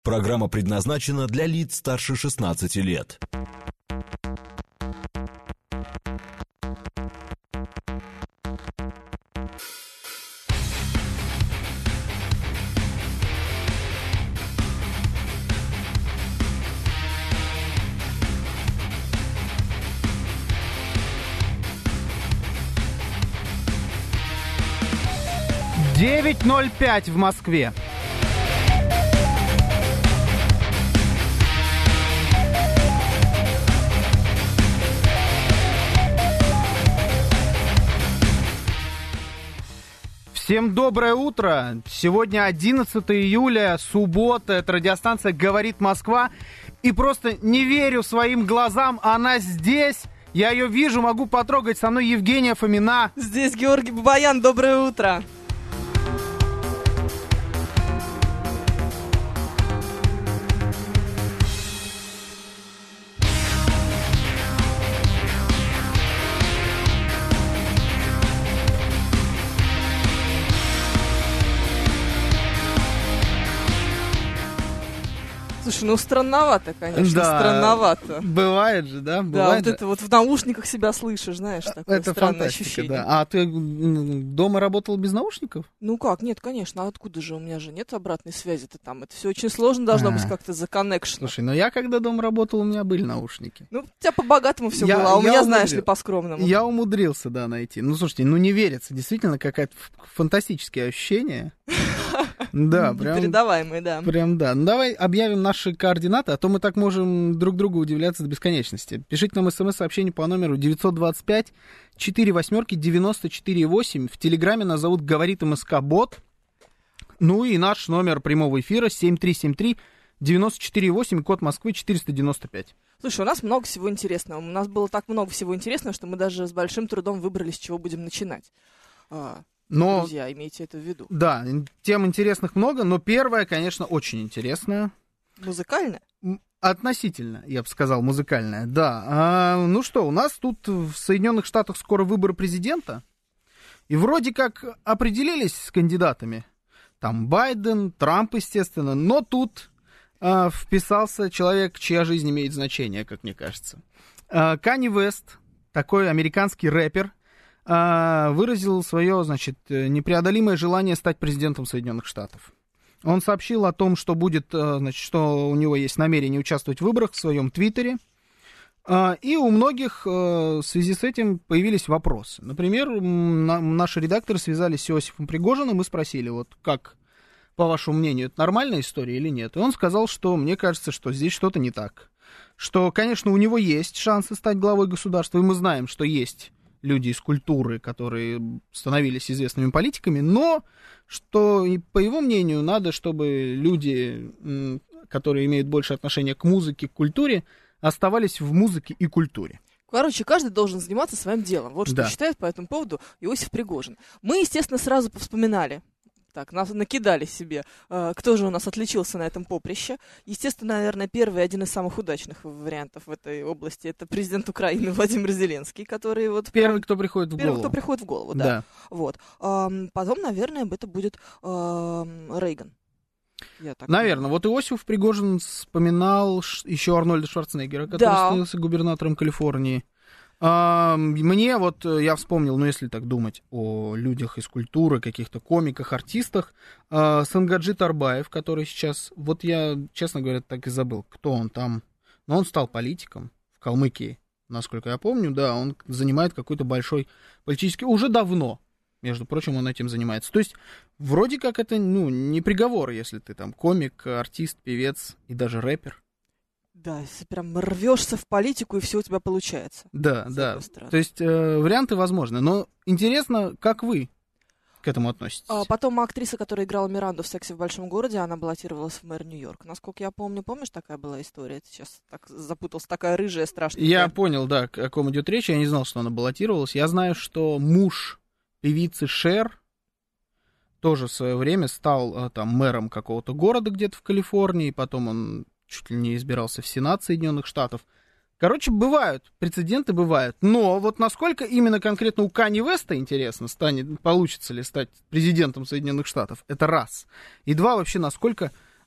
Программа предназначена для лиц старше 16 лет. Девять 9:05 в Москве. Всем доброе утро. Сегодня 11 июля, суббота. Это радиостанция «Говорит Москва». И просто не верю своим глазам. Она здесь. Я ее вижу, могу потрогать. Со мной Евгения Фомина. Здесь Георгий Бабаян. Доброе утро. Слушай, ну странновато, конечно, Да, странновато. Бывает же, да? Да, Бывает вот же. это вот в наушниках себя слышишь, знаешь, такое Это странное фантастика, ощущение. да. А ты дома работал без наушников? Ну как, нет, конечно, а откуда же? У меня же нет обратной связи-то там. Это все очень сложно должно быть как-то законнекшено. Слушай, ну я когда дома работал, у меня были наушники. Ну, у тебя по-богатому все Я- было, а у я меня, знаешь ли, умудрил. по-скромному. Я умудрился, да, найти. Ну, слушайте, ну не верится. Действительно, какое-то фантастическое ощущение. Да, прям... Непередаваемый, да. Прям да. Ну давай объявим наши координаты, а то мы так можем друг другу удивляться до бесконечности. Пишите нам смс-сообщение по номеру 925-48-94-8. В Телеграме нас зовут «Говорит МСК-бот». Ну и наш номер прямого эфира 7373-94-8, код Москвы 495. Слушай, у нас много всего интересного. У нас было так много всего интересного, что мы даже с большим трудом выбрали, с чего будем начинать. Но, Друзья, имейте это в виду. да, тем интересных много, но первая, конечно, очень интересная. Музыкально? Относительно, я бы сказал, музыкальная, да. Ну что, у нас тут в Соединенных Штатах скоро выборы президента, и вроде как определились с кандидатами. Там Байден, Трамп, естественно, но тут вписался человек, чья жизнь имеет значение, как мне кажется. Канье Уэст, такой американский рэпер, выразил свое, значит, непреодолимое желание стать президентом Соединенных Штатов. Он сообщил о том, что будет, значит, что у него есть намерение участвовать в выборах в своем твиттере. И у многих в связи с этим появились вопросы. Например, наши редакторы связались с Иосифом Пригожиным и спросили, вот как, по вашему мнению, это нормальная история или нет? И он сказал, что мне кажется, что здесь что-то не так. Что, конечно, у него есть шансы стать главой государства, и мы знаем, что есть люди из культуры, которые становились известными политиками, но что, по его мнению, надо, чтобы люди, которые имеют больше отношения к музыке, к культуре, оставались в музыке и культуре. Короче, каждый должен заниматься своим делом. Вот что Да. считает по этому поводу Иосиф Пригожин. Мы, естественно, сразу повспоминали. Так, нас накидали себе, кто же у нас отличился на этом поприще. Естественно, наверное, первый, один из самых удачных вариантов в этой области, это президент Украины Владимир Зеленский, который вот... Первый, кто приходит в Первый, голову. кто приходит в голову, да. Вот. Потом, наверное, это будет Рейган. Я так Наверное. Вот Иосиф Пригожин вспоминал еще Арнольда Шварценеггера, который Да. становился губернатором Калифорнии. Мне вот, я вспомнил, ну, если так думать о людях из культуры, каких-то комиках, артистах, Сангаджи Тарбаев, который сейчас, вот я, честно говоря, так и забыл, кто он там, но он стал политиком в Калмыкии, насколько я помню, да, он занимает какой-то большой политический, уже давно, между прочим, он этим занимается. То есть, вроде как это, ну, не приговор, если ты там комик, артист, певец и даже рэпер. Да, если прям рвешься в политику, и все у тебя получается. Да, С да. одной стороны. То есть варианты возможны. Но интересно, как вы к этому относитесь? Потом актриса, которая играла Миранду в «Сексе в большом городе», она баллотировалась в мэр Нью-Йорка. Насколько я помню, помнишь, такая была история? Ты сейчас так запутался, такая рыжая, страшная. Я понял, да, о ком идет речь. Я не знал, что она баллотировалась. Я знаю, что муж певицы Шер тоже в свое время стал там мэром какого-то города где-то в Калифорнии. Потом он чуть ли не избирался в Сенат Соединенных Штатов. Короче, бывают, прецеденты бывают. Но вот насколько именно конкретно у Канье Уэста, интересно, получится ли стать президентом Соединенных Штатов, это раз. И два, вообще, насколько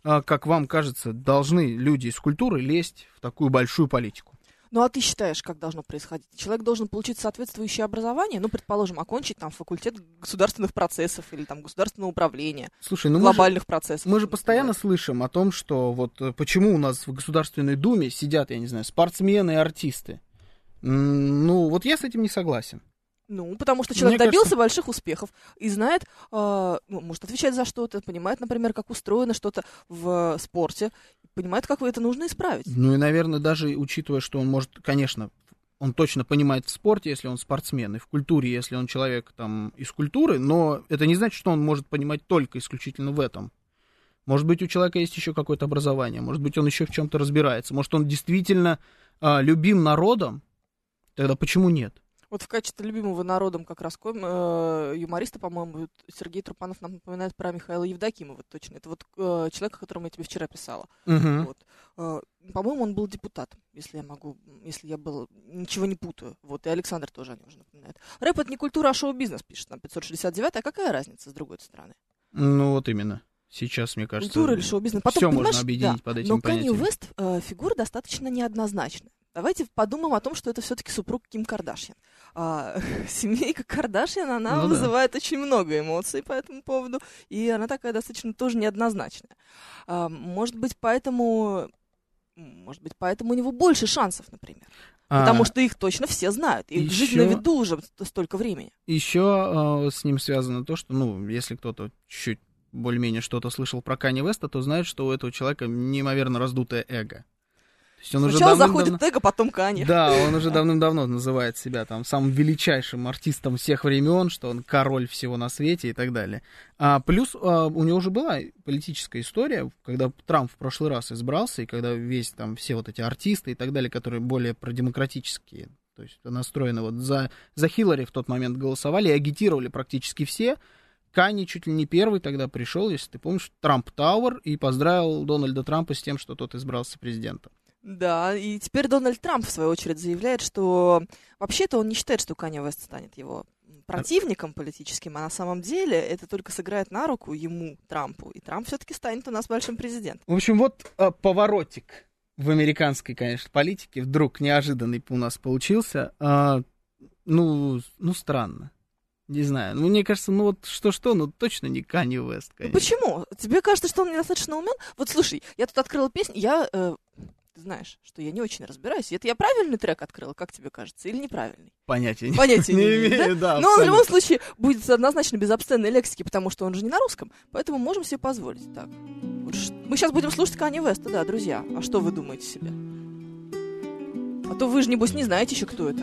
как вам кажется, должны люди из культуры лезть в такую большую политику? Ну, а ты считаешь, как должно происходить? Человек должен получить соответствующее образование, ну, предположим, окончить там факультет государственных процессов или там государственного управления, Слушай, ну глобальных процессов. мы же постоянно слышим о том, что вот почему у нас в Государственной Думе сидят, я не знаю, спортсмены и артисты. Ну, вот я с этим не согласен. Ну, потому что человек Мне добился кажется... больших успехов и знает, может отвечать за что-то, понимает, например, как устроено что-то в спорте, понимает, как это нужно исправить. Ну и, наверное, даже учитывая, что он может, конечно, он точно понимает в спорте, если он спортсмен, и в культуре, если он человек там из культуры, но это не значит, что он может понимать только исключительно в этом. Может быть, у человека есть еще какое-то образование, может быть, он еще в чем-то разбирается, может, он действительно любим народом, тогда почему нет? Вот в качестве любимого народом как раз юмориста, по-моему, Сергей Трупанов нам напоминает про Михаила Евдокимова, точно. Это вот человек, о котором я тебе вчера писала. Угу. Вот. По-моему, он был депутатом, если я ничего не путаю. Вот, и Александр тоже о нем уже напоминает. Рэп — это не культура, а шоу-бизнес, пишет нам 569, а какая разница, с другой стороны? Ну, вот именно. Сейчас, мне кажется, культура или шоу-бизнес. Потом, все можно объединить под этим понятием. Но Канье Уэст фигура достаточно неоднозначная. Давайте подумаем о том, что это все-таки супруг Ким Кардашьян. Семейка Кардашьян, она вызывает очень много эмоций по этому поводу, и она такая достаточно тоже неоднозначная. Может быть, поэтому у него больше шансов, например. Потому что их точно все знают. Их жизнь на виду уже столько времени. Еще с ним связано то, что, если кто-то чуть более-менее что-то слышал про Канье Уэста, то знает, что у этого человека неимоверно раздутое эго. Сначала заходит эго, потом Канье. Да, он уже давным-давно называет себя там самым величайшим артистом всех времен, что он король всего на свете и так далее. Плюс у него уже была политическая история, когда Трамп в прошлый раз избрался, и когда все вот эти артисты и так далее, которые более продемократические, то есть настроены вот за Хиллари в тот момент голосовали и агитировали практически все. Канье чуть ли не первый тогда пришел, если ты помнишь, Трамп Тауэр, и поздравил Дональда Трампа с тем, что тот избрался президентом. Да, и теперь Дональд Трамп, в свою очередь, заявляет, что вообще-то он не считает, что Канье Уэст станет его противником политическим, а на самом деле это только сыграет на руку ему, Трампу, и Трамп все-таки станет у нас большим президентом. В общем, вот поворотик в американской, конечно, политике вдруг неожиданный у нас получился. Странно. Не знаю. Мне кажется, точно не Канье Уэст, конечно. Почему? Тебе кажется, что он недостаточно умен? Вот слушай, я тут открыла песню, ты знаешь, что я не очень разбираюсь. Это я правильный трек открыла, как тебе кажется, или неправильный? Понятия не имею, да? Но он в любом случае будет однозначно без обсценной лексики, потому что он же не на русском, поэтому можем себе позволить. Так. Мы сейчас будем слушать Канье Уэста, да, друзья. А что вы думаете себе? А то вы же, небось, не знаете еще, кто это.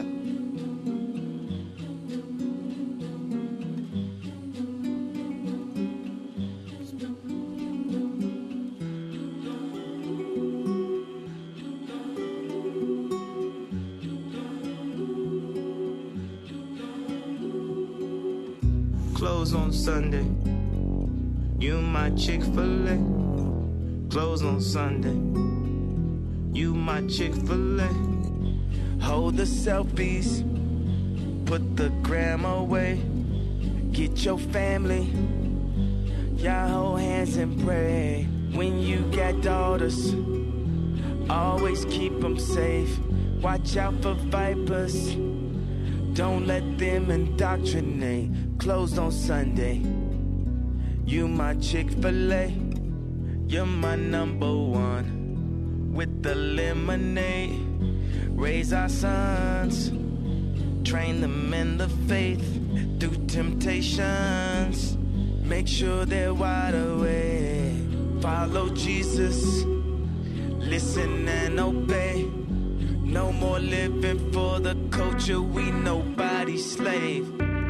Close on Sunday, you my Chick-fil-A. Close on Sunday, you my Chick-fil-A. Hold the selfies, put the gram away. Get your family, y'all hold hands and pray. When you got daughters, always keep them safe. Watch out for vipers, don't let them indoctrinate. Closed on Sunday, you my Chick-fil-A. You're my number one. With the lemonade, raise our sons, train them in the faith, through temptations, make sure they're wide awake. Follow Jesus, listen and obey. No more living for the culture, we nobody's slave.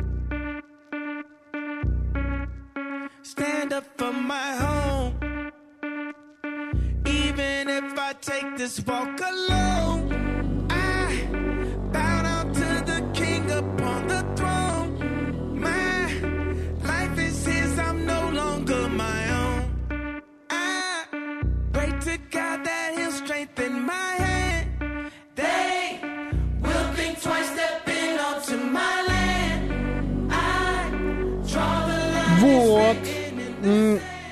Stand up for my home, even if I take this walk alone. I bow down to the King upon the throne. My life is his, I'm no longer my own. I pray to God that he'll strengthen my hand. They will think twice stepping onto my land. I draw the line. Вот.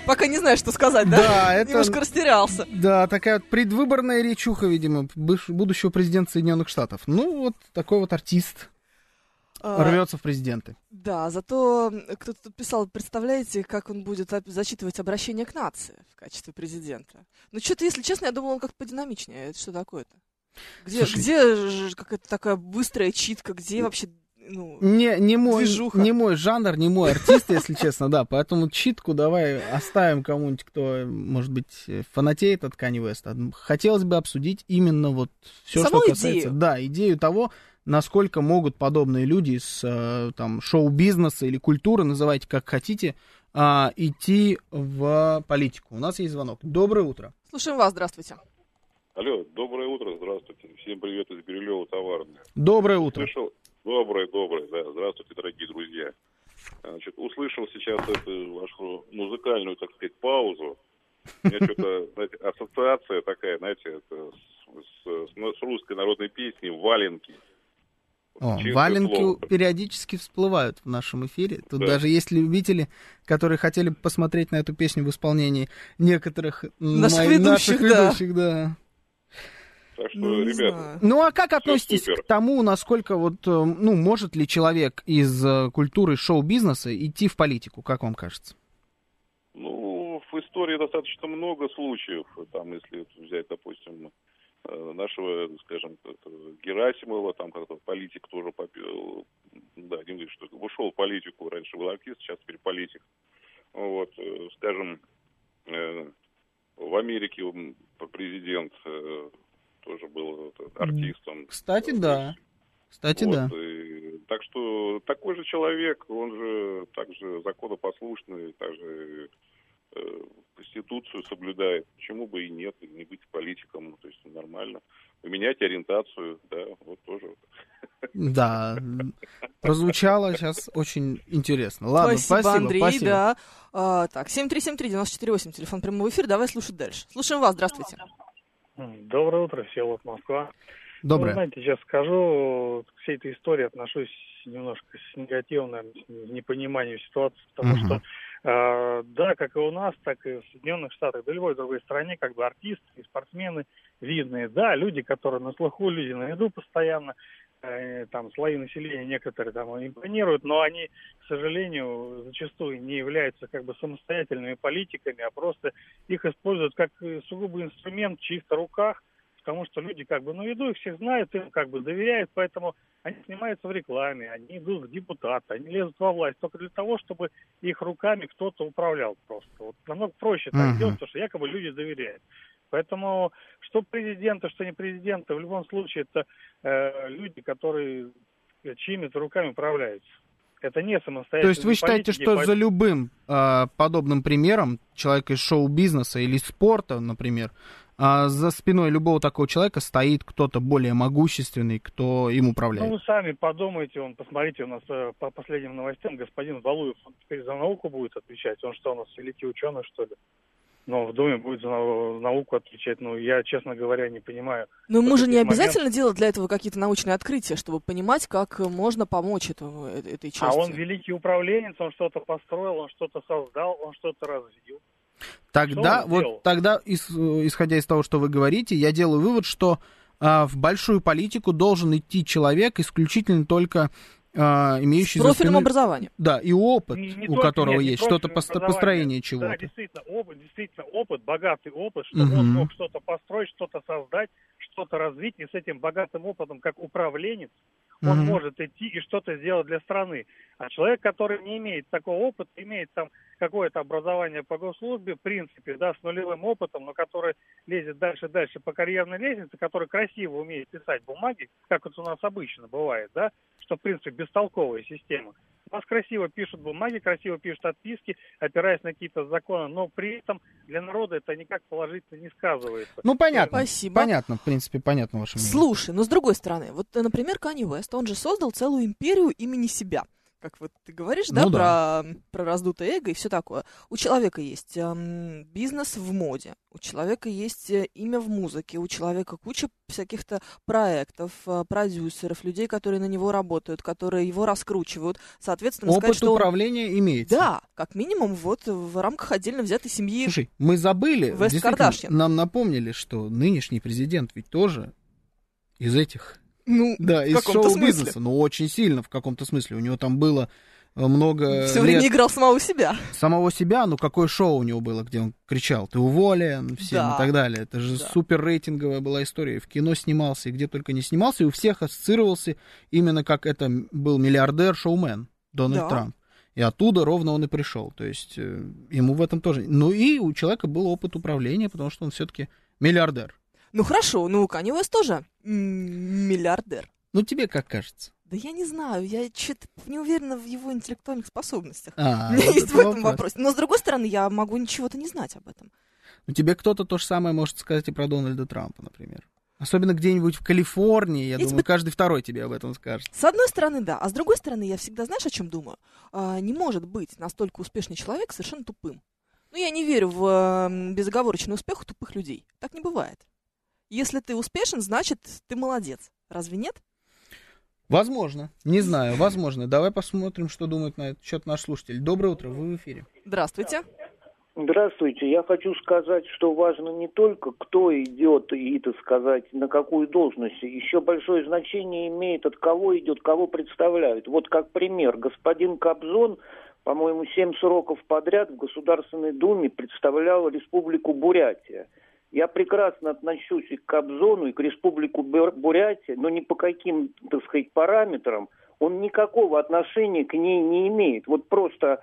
Пока не знаешь, что сказать, да? Да, это... Немножко растерялся. Да, такая вот предвыборная речуха, видимо, будущего президента Соединенных Штатов. Ну, вот такой вот артист рвется в президенты. Да, зато кто-то тут писал, представляете, как он будет зачитывать обращение к нации в качестве президента. Ну, что-то, если честно, я думала, он как-то подинамичнее. Это что такое-то? Где же какая-то такая быстрая читка, где вообще... Ну, не мой жанр, не мой артист, если честно, да. Поэтому читку давай оставим кому-нибудь, кто, может быть, фанатеет от Kanye West. Хотелось бы обсудить именно вот все, что касается... идею. Да, идею того, насколько могут подобные люди из там, шоу-бизнеса или культуры, называйте как хотите, идти в политику. У нас есть звонок. Доброе утро. Слушаем вас, здравствуйте. Алло, доброе утро, здравствуйте. Всем привет из Бирюлева, Товарная. Доброе утро. Доброе, да. Здравствуйте, дорогие друзья. Значит, услышал сейчас эту вашу музыкальную, так сказать, паузу. У меня что-то, знаете, ассоциация такая, знаете, это с русской народной песней «Валенки». Валенки периодически всплывают в нашем эфире. Тут даже есть любители, которые хотели бы посмотреть на эту песню в исполнении некоторых наших ведущих, да. Так что, ребята... Ну, а как относитесь к тому, насколько вот, ну, может ли человек из культуры шоу-бизнеса идти в политику, как вам кажется? Ну, в истории достаточно много случаев. Там, если взять, допустим, нашего, скажем, Герасимова, там как-то политик тоже, да, не говорит, что ушел в политику, раньше был артист, сейчас теперь политик. Вот, скажем, в Америке президент тоже был артистом. Кстати, да. Кстати, вот, да. Так что такой же человек, он же также законопослушный, также Конституцию соблюдает. Почему бы и нет, и не быть политиком, то есть нормально. Поменять ориентацию, да, вот тоже. Да, прозвучало сейчас очень интересно. Ладно, спасибо, Андрей, спасибо. Да. Так, 7373948, телефон прямого эфира, давай слушать дальше. Слушаем вас, здравствуйте. Доброе утро, Всеволод, Москва. Доброе. Ну, знаете, сейчас скажу, к всей этой истории отношусь немножко с негативным непониманием ситуации, потому что, да, как и у нас, так и в Соединенных Штатах, да, любой другой стране, как бы артисты и спортсмены видные, да, люди, которые на слуху, люди на виду постоянно, там, слои населения некоторые там импонируют, но они, к сожалению, зачастую не являются как бы самостоятельными политиками, а просто их используют как сугубо инструмент в чьих-то руках, потому что люди как бы на виду, их всех знают, им как бы доверяют, поэтому они снимаются в рекламе, они идут в депутаты, они лезут во власть только для того, чтобы их руками кто-то управлял просто. Вот намного проще так делать, потому что якобы люди доверяют. Поэтому что президенты, что не президенты, в любом случае это люди, которые чьими-то руками управляются. Это не самостоятельно. То есть вы считаете, что за любым подобным примером человека из шоу-бизнеса или спорта, например, за спиной любого такого человека стоит кто-то более могущественный, кто им управляет? Ну, вы сами подумайте, посмотрите, у нас по последним новостям господин Валуев теперь за науку будет отвечать. Он что, у нас великий ученый, что ли? Но в Думе будет за науку отвечать. Ну, я, честно говоря, не понимаю. Но ему же не обязательно делать для этого какие-то научные открытия, чтобы понимать, как можно помочь этой части. А он великий управленец, он что-то построил, он что-то создал, он что-то развил. Тогда, исходя из того, что вы говорите, я делаю вывод, что в большую политику должен идти человек исключительно только имеющий... С профильным образованием. Да, и опыт, у которого есть, что-то построение чего-то. Да, действительно опыт, богатый опыт, чтобы он мог что-то построить, что-то создать, что-то развить, и с этим богатым опытом, как управленец, он может идти и что-то сделать для страны. А человек, который не имеет такого опыта, имеет там какое-то образование по госслужбе, в принципе, да, с нулевым опытом, но который лезет дальше по карьерной лестнице, который красиво умеет писать бумаги, как это у нас обычно бывает, да, что, в принципе, бестолковая система. У нас красиво пишут бумаги, красиво пишут отписки, опираясь на какие-то законы, но при этом для народа это никак положительно не сказывается. Ну, понятно. Спасибо. Понятно, в принципе, понятно ваше мнение. Слушай, но с другой стороны, вот, например, Kanye West, он же создал целую империю имени себя. как вот ты говоришь, Ну про раздутое эго и все такое. У человека есть бизнес в моде, у человека есть имя в музыке, у человека куча всяких-то проектов, продюсеров, людей, которые на него работают, которые его раскручивают. Соответственно, Опыт сказать, что управления имеется. Да, как минимум, вот в рамках отдельно взятой семьи. Слушай, мы забыли, Вест действительно, Кардашьян. нам напомнили, что нынешний президент ведь тоже из этих... Ну, Да, в из каком-то шоу-бизнеса, смысле. но очень сильно в каком-то смысле. У него там было много Все время лет играл самого себя. самого себя, ну какое шоу у него было, где он кричал, ты уволен, всем Да. и так далее. Это же Да. супер рейтинговая была история. И в кино снимался, и где только не снимался, и у всех ассоциировался именно как это был миллиардер-шоумен Дональд Да. Трамп. И оттуда ровно он и пришел. То есть ему в этом тоже... Ну и у человека был опыт управления, потому что он все-таки миллиардер. Ну хорошо, ну Канье Уэст тоже миллиардер. Ну тебе как кажется? Да я не знаю, я что-то не уверена в его интеллектуальных способностях. У Вот меня есть это в этом вопрос. вопросе. Но с другой стороны, я могу ничего-то не знать об этом. Ну, тебе кто-то то же самое может сказать и про Дональда Трампа, например. Особенно где-нибудь в Калифорнии, я думаю, каждый второй тебе об этом скажет. С одной стороны, да. А с другой стороны, я всегда, знаешь, о чем думаю? Не может быть настолько успешный человек совершенно тупым. Ну, я не верю в безоговорочный успех у тупых людей. Так не бывает. Если ты успешен, значит, ты молодец. Разве нет? Возможно. Не знаю, возможно. Давай посмотрим, что думает на этот счет наш слушатель. Доброе утро, вы в эфире. Здравствуйте. Здравствуйте. Я хочу сказать, что важно не только, кто идет и, так сказать, на какую должность. Еще большое значение имеет, от кого идет, кого представляют. Вот как пример. Господин Кобзон, по-моему, 7 сроков подряд в Государственной Думе представлял Республику Бурятия. Я прекрасно отношусь и к Кобзону, и к Республике Бурятия, но ни по каким, так сказать, параметрам он никакого отношения к ней не имеет. Вот просто,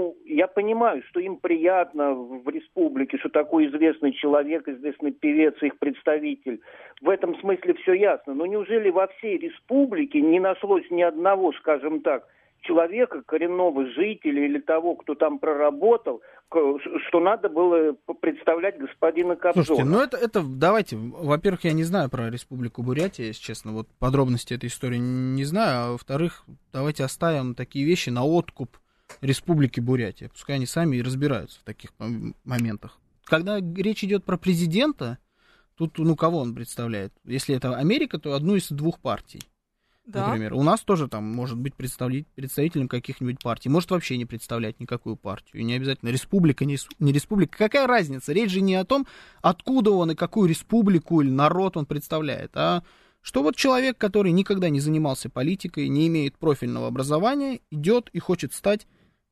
я понимаю, что им приятно в республике, что такой известный человек, известный певец, их представитель. В этом смысле все ясно. Но неужели во всей республике не нашлось ни одного, скажем так, человека, коренного жителя или того, кто там проработал, что надо было представлять господина Кобзона? Слушайте, это давайте, во-первых, я не знаю про Республику Бурятия, если честно, вот подробности этой истории не знаю, а во-вторых, давайте оставим такие вещи на откуп Республики Бурятия, пускай они сами и разбираются в таких моментах. Когда речь идет про президента, тут, кого он представляет? Если это Америка, то одну из двух партий. Да. Например, у нас тоже там может быть представителем каких-нибудь партий, может вообще не представлять никакую партию, и не обязательно республика, не республика, какая разница, речь же не о том, откуда он и какую республику или народ он представляет, а что вот человек, который никогда не занимался политикой, не имеет профильного образования, идет и хочет стать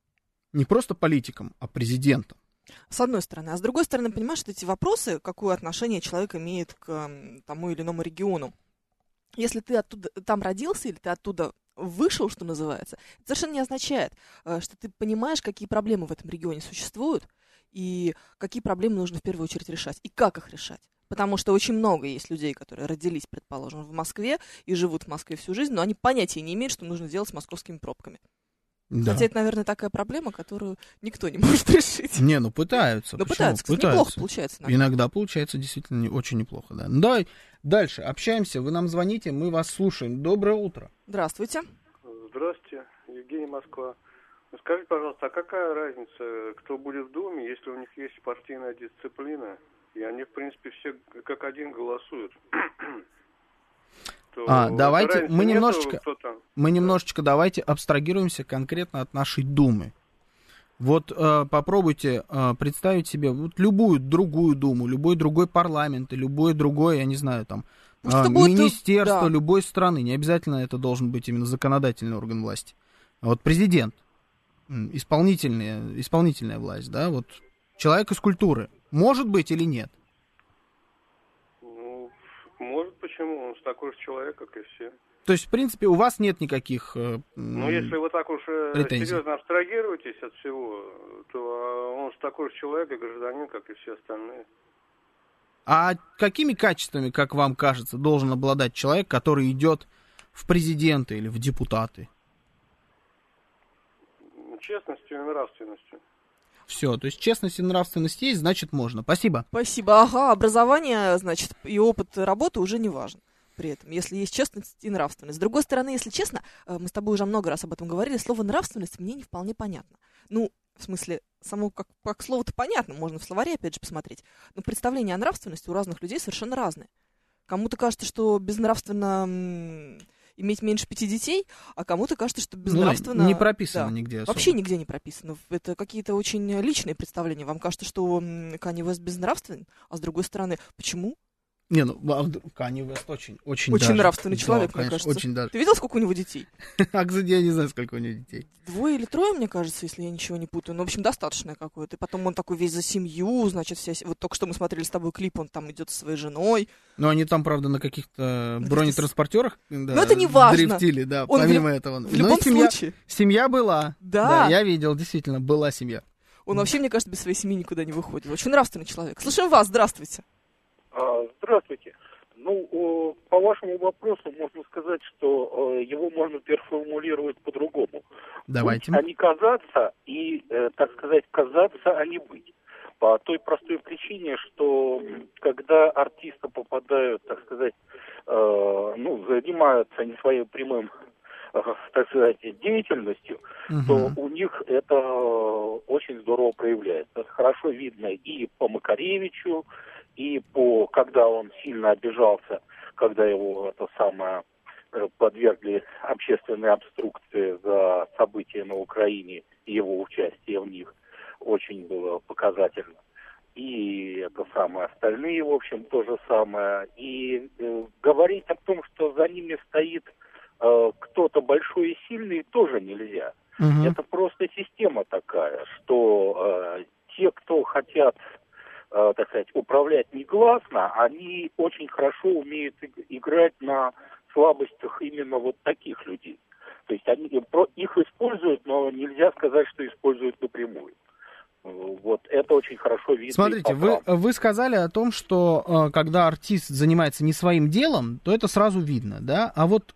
не просто политиком, а президентом. С одной стороны. А с другой стороны, понимаешь, что эти вопросы, какое отношение человек имеет к тому или иному региону. Если ты оттуда, там родился или ты оттуда вышел, что называется, это совершенно не означает, что ты понимаешь, какие проблемы в этом регионе существуют и какие проблемы нужно в первую очередь решать и как их решать. Потому что очень много есть людей, которые родились, предположим, в Москве и живут в Москве всю жизнь, но они понятия не имеют, что нужно делать с московскими пробками. Да. Хотя это, наверное, такая проблема, которую никто не может решить. Не, пытаются. Но Почему? пытаются, кстати, неплохо получается. Иногда получается действительно очень неплохо, да. Ну, давай дальше общаемся, вы нам звоните, мы вас слушаем. Доброе утро. Здравствуйте. Здравствуйте, Евгений, Москва. Скажите, пожалуйста, а какая разница, кто будет в Думе, если у них есть партийная дисциплина, и они, в принципе, все как один голосуют? Давайте мы немножечко давайте абстрагируемся конкретно от нашей Думы. Вот попробуйте представить себе вот любую другую Думу, любой другой парламент, любой другой, я не знаю, там, министерство любой страны. Не обязательно это должен быть именно законодательный орган власти. А вот президент, исполнительная власть, да, вот человек из культуры, может быть или нет? Может, почему? Он такой же человек, как и все. То есть, в принципе, у вас нет никаких если вы так уж серьезно абстрагируетесь от всего, то он же такой же человек и гражданин, как и все остальные. А какими качествами, как вам кажется, должен обладать человек, который идет в президенты или в депутаты? Честностью и нравственностью. Все, то есть честность и нравственность есть, значит можно. Спасибо. Спасибо. Ага, образование, значит, и опыт работы уже не важен. при этом, если есть честность и нравственность. С другой стороны, если честно, мы с тобой уже много раз об этом говорили, слово «нравственность» мне не вполне понятно. Ну, в смысле, само как слово-то понятно, можно в словаре опять же посмотреть, но представление о нравственности у разных людей совершенно разные. Кому-то кажется, что безнравственно иметь меньше 5 детей, а кому-то кажется, что безнравственно... Не прописано нигде особо. Вообще нигде не прописано. Это какие-то очень личные представления. Вам кажется, что Канье Уэст безнравственен, а с другой стороны, почему? Не, ну, Канье Уэст очень даже, нравственный человек, да, мне конечно, кажется. очень даже. Ты видел, сколько у него детей? А, кстати, я не знаю, сколько у него детей. 2 или 3, мне кажется, если я ничего не путаю. Ну, в общем, достаточное какое-то. И потом он такой весь за семью, значит, вот только что мы смотрели с тобой клип, он там идет со своей женой. Ну, они там, правда, на каких-то бронетранспортерах но это не важно. Дрифтили, да, он помимо этого. В любом случае. Семья была. Да. Я видел, действительно, была семья. Он вообще, мне кажется, без своей семьи никуда не выходит. Очень нравственный человек. Слушаем вас, здравствуйте. Здравствуйте. Ну, по вашему вопросу можно сказать, что его можно переформулировать по-другому. Давайте. Быть, а не казаться и, так сказать, казаться, а не быть. По той простой причине, что когда артисты попадают, так сказать, занимаются не своим прямым, так сказать, деятельностью, то у них это очень здорово проявляется. Хорошо видно и по Макаревичу, и когда он сильно обижался, когда его подвергли общественной обструкции за события на Украине и его участие в них, очень было показательно. И остальные, в общем, то же самое. И говорить о том, что за ними стоит кто-то большой и сильный, тоже нельзя. Это просто система такая, что те, кто хотят, так сказать, управлять негласно, они очень хорошо умеют играть на слабостях именно вот таких людей. То есть они их используют, но нельзя сказать, что используют напрямую. Вот это очень хорошо видно. Смотрите, вы сказали о том, что когда артист занимается не своим делом, то это сразу видно, да? А вот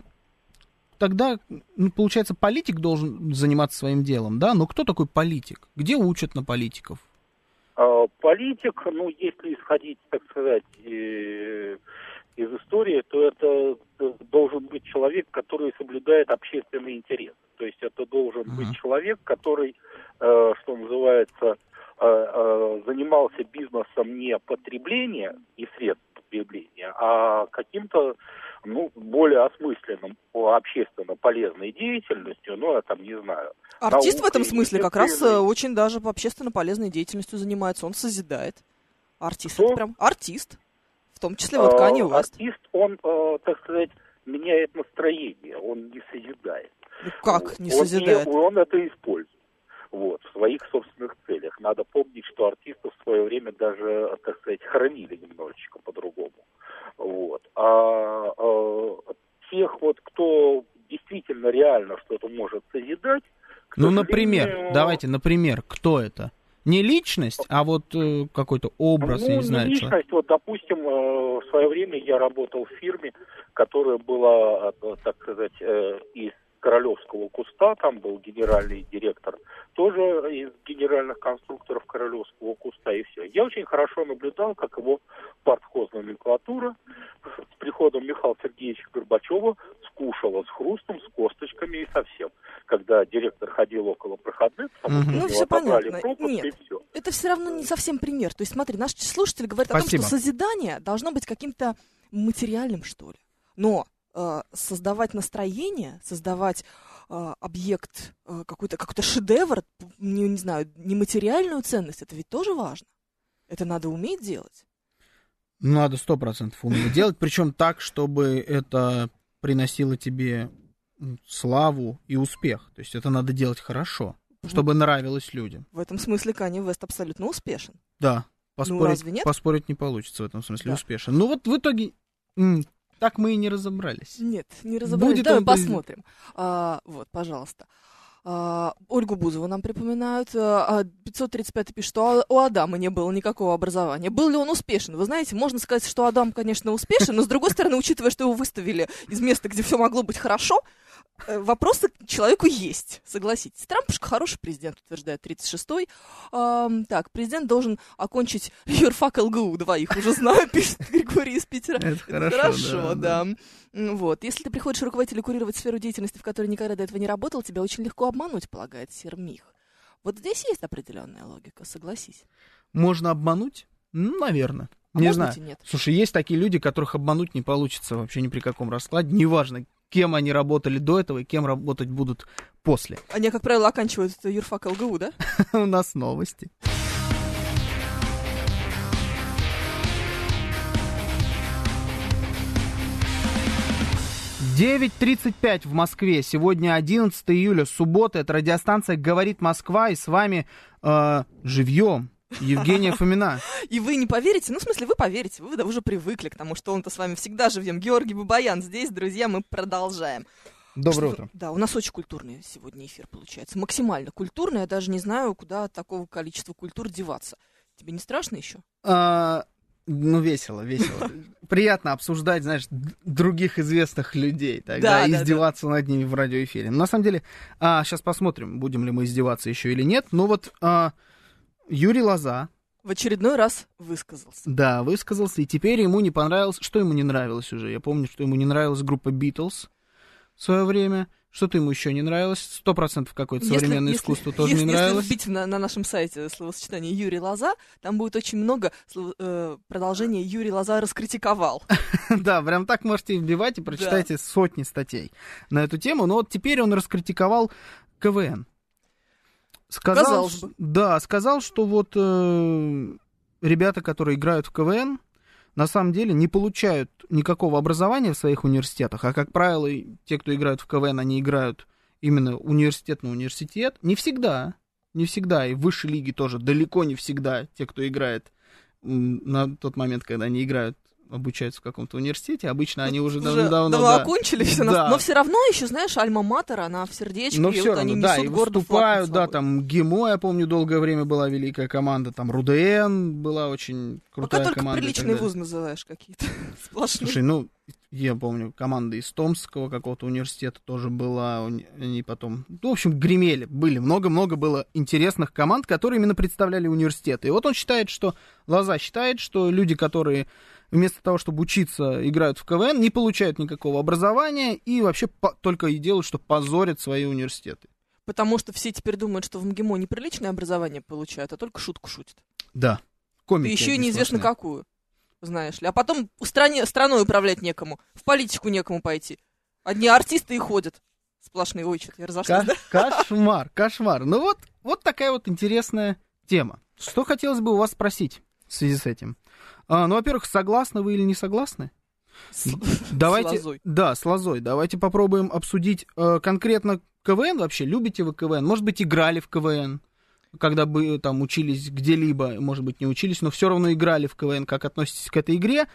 тогда, получается, политик должен заниматься своим делом, да? Но кто такой политик? Где учат на политиков? Политик, если исходить, так сказать, из истории, то это должен быть человек, который соблюдает общественный интерес. То есть это должен быть человек, который, что называется, занимался бизнесом не потребления и средств потребления, а каким-то, более осмысленным, общественно полезной деятельностью, я там не знаю. Артист в этом смысле как раз очень даже общественно полезной деятельностью занимается, он созидает. Артист, это прям артист, в том числе вот Канье Уэст. Артист, он, так сказать, меняет настроение, он не созидает. Как не созидает? Он это использует. В своих собственных целях. Надо помнить, что артистов в свое время даже, так сказать, хоронили немножечко по-другому. А тех кто действительно реально что-то может созидать... например, кто это? Не личность, а вот какой-то образ, я не знаю. Не личность, допустим, в свое время я работал в фирме, которая была, так сказать, из Королевского куста, там был генеральный директор, тоже из генеральных конструкторов Королевского куста, и все. Я очень хорошо наблюдал, как его партхозноменклатура с приходом Михаила Сергеевича Горбачева скушала с хрустом, с косточками и совсем. Когда директор ходил около проходных, все понятно. Пропуск, нет, и все. это все равно не совсем пример. То есть смотри, наш слушатель говорит о том, что созидание должно быть каким-то материальным, что ли. Но создавать настроение, создавать объект, какой-то шедевр, не знаю, нематериальную ценность, это ведь тоже важно. Это надо уметь делать. Надо 100% уметь делать, причем так, чтобы это приносило тебе славу и успех. То есть это надо делать хорошо, чтобы нравилось людям. В этом смысле Канье Уэст абсолютно успешен. Да, поспорить не получится в этом смысле, да. Успешен. В итоге... Так мы и не разобрались. Нет, не разобрались. Давай посмотрим. Пожалуйста. Ольгу Бузову нам припоминают. 535 пишет, что у Адама не было никакого образования. Был ли он успешен? Вы знаете, можно сказать, что Адам, конечно, успешен, но, с другой стороны, учитывая, что его выставили из места, где все могло быть хорошо, вопросы к человеку есть, согласитесь. Трамп хороший президент, утверждает 36-й. Так, президент должен окончить юрфак ЛГУ, 2 их уже знаю, пишет Григорий из Питера. Это хорошо, да. Вот. Если ты приходишь руководить или курировать сферу деятельности, в которой никогда до этого не работал, тебя очень легко обмануть, полагает Сермих. Вот здесь есть определенная логика, согласись. Можно обмануть? Ну, наверное. А не может знаю. быть и нет. Слушай, есть такие люди, которых обмануть не получится вообще ни при каком раскладе. Неважно, кем они работали до этого и кем работать будут после. Они, как правило, оканчивают юрфак ЛГУ, да? У нас новости. «9:35 в Москве. Сегодня 11 июля, суббота. Это радиостанция «Говорит Москва». И с вами живьем Евгения Фомина. И вы не поверите, ну, в смысле, вы поверите, вы уже привыкли к тому, что он-то с вами всегда живем. Георгий Бабаян здесь, друзья, мы продолжаем. Доброе утро. Да, у нас очень культурный сегодня эфир получается. Максимально культурный. Я даже не знаю, куда от такого количества культур деваться. Тебе не страшно еще? Ну, весело. Приятно обсуждать, знаешь, других известных людей, тогда издеваться над ними в радиоэфире. На самом деле, сейчас посмотрим, будем ли мы издеваться еще или нет. Ну вот Юрий Лоза в очередной раз высказался. Да, высказался, и теперь ему не понравилось. Что ему не нравилось уже? Я помню, что ему не нравилась группа Beatles в свое время. Что-то ему еще не нравилось. 100% какое-то современное искусство тоже не нравилось. Если вбить на нашем сайте словосочетание Юрий Лоза, там будет очень много продолжения «Юрий Лоза раскритиковал». Да, прям так можете вбивать и прочитайте сотни статей на эту тему. Но вот теперь он раскритиковал КВН. Сказал, что вот ребята, которые играют в КВН, на самом деле не получают никакого образования в своих университетах, а, как правило, те, кто играют в КВН, они играют именно университет на университет. Не всегда, и в высшей лиге тоже далеко не всегда те, кто играет на тот момент, когда они играют, обучаются в каком-то университете, обычно они уже давно окончили все, но все равно еще, знаешь, альма-матер, она в сердечке, но и все вот равно, они несут и гордо выступают, флаг. там ГИМО, я помню, долгое время была великая команда, там РУДН была очень крутая пока команда. Пока только приличный вуз называешь какие-то сплошные. Слушай, я помню, команда из Томского какого-то университета тоже была, они потом, в общем, гремели, много-много было интересных команд, которые именно представляли университеты. И вот Лоза считает, что люди, которые вместо того, чтобы учиться, играют в КВН, не получают никакого образования и вообще только и делают, что позорят свои университеты. Потому что все теперь думают, что в МГИМО неприличное образование получают, а только шутку шутят. Да, комики. И еще и неизвестно какую, знаешь ли. А потом страной управлять некому, в политику некому пойти. Одни артисты и ходят. Сплошные, что-то я разошлась, да? Кошмар. Ну вот такая вот интересная тема. Что хотелось бы у вас спросить в связи с этим? Во-первых, согласны вы или не согласны? Давайте, с Лозой. Да, с Лозой. Давайте попробуем обсудить конкретно КВН вообще. Любите вы КВН? Может быть, играли в КВН, когда бы там учились где-либо, может быть, не учились, но все равно играли в КВН. Как относитесь к этой игре?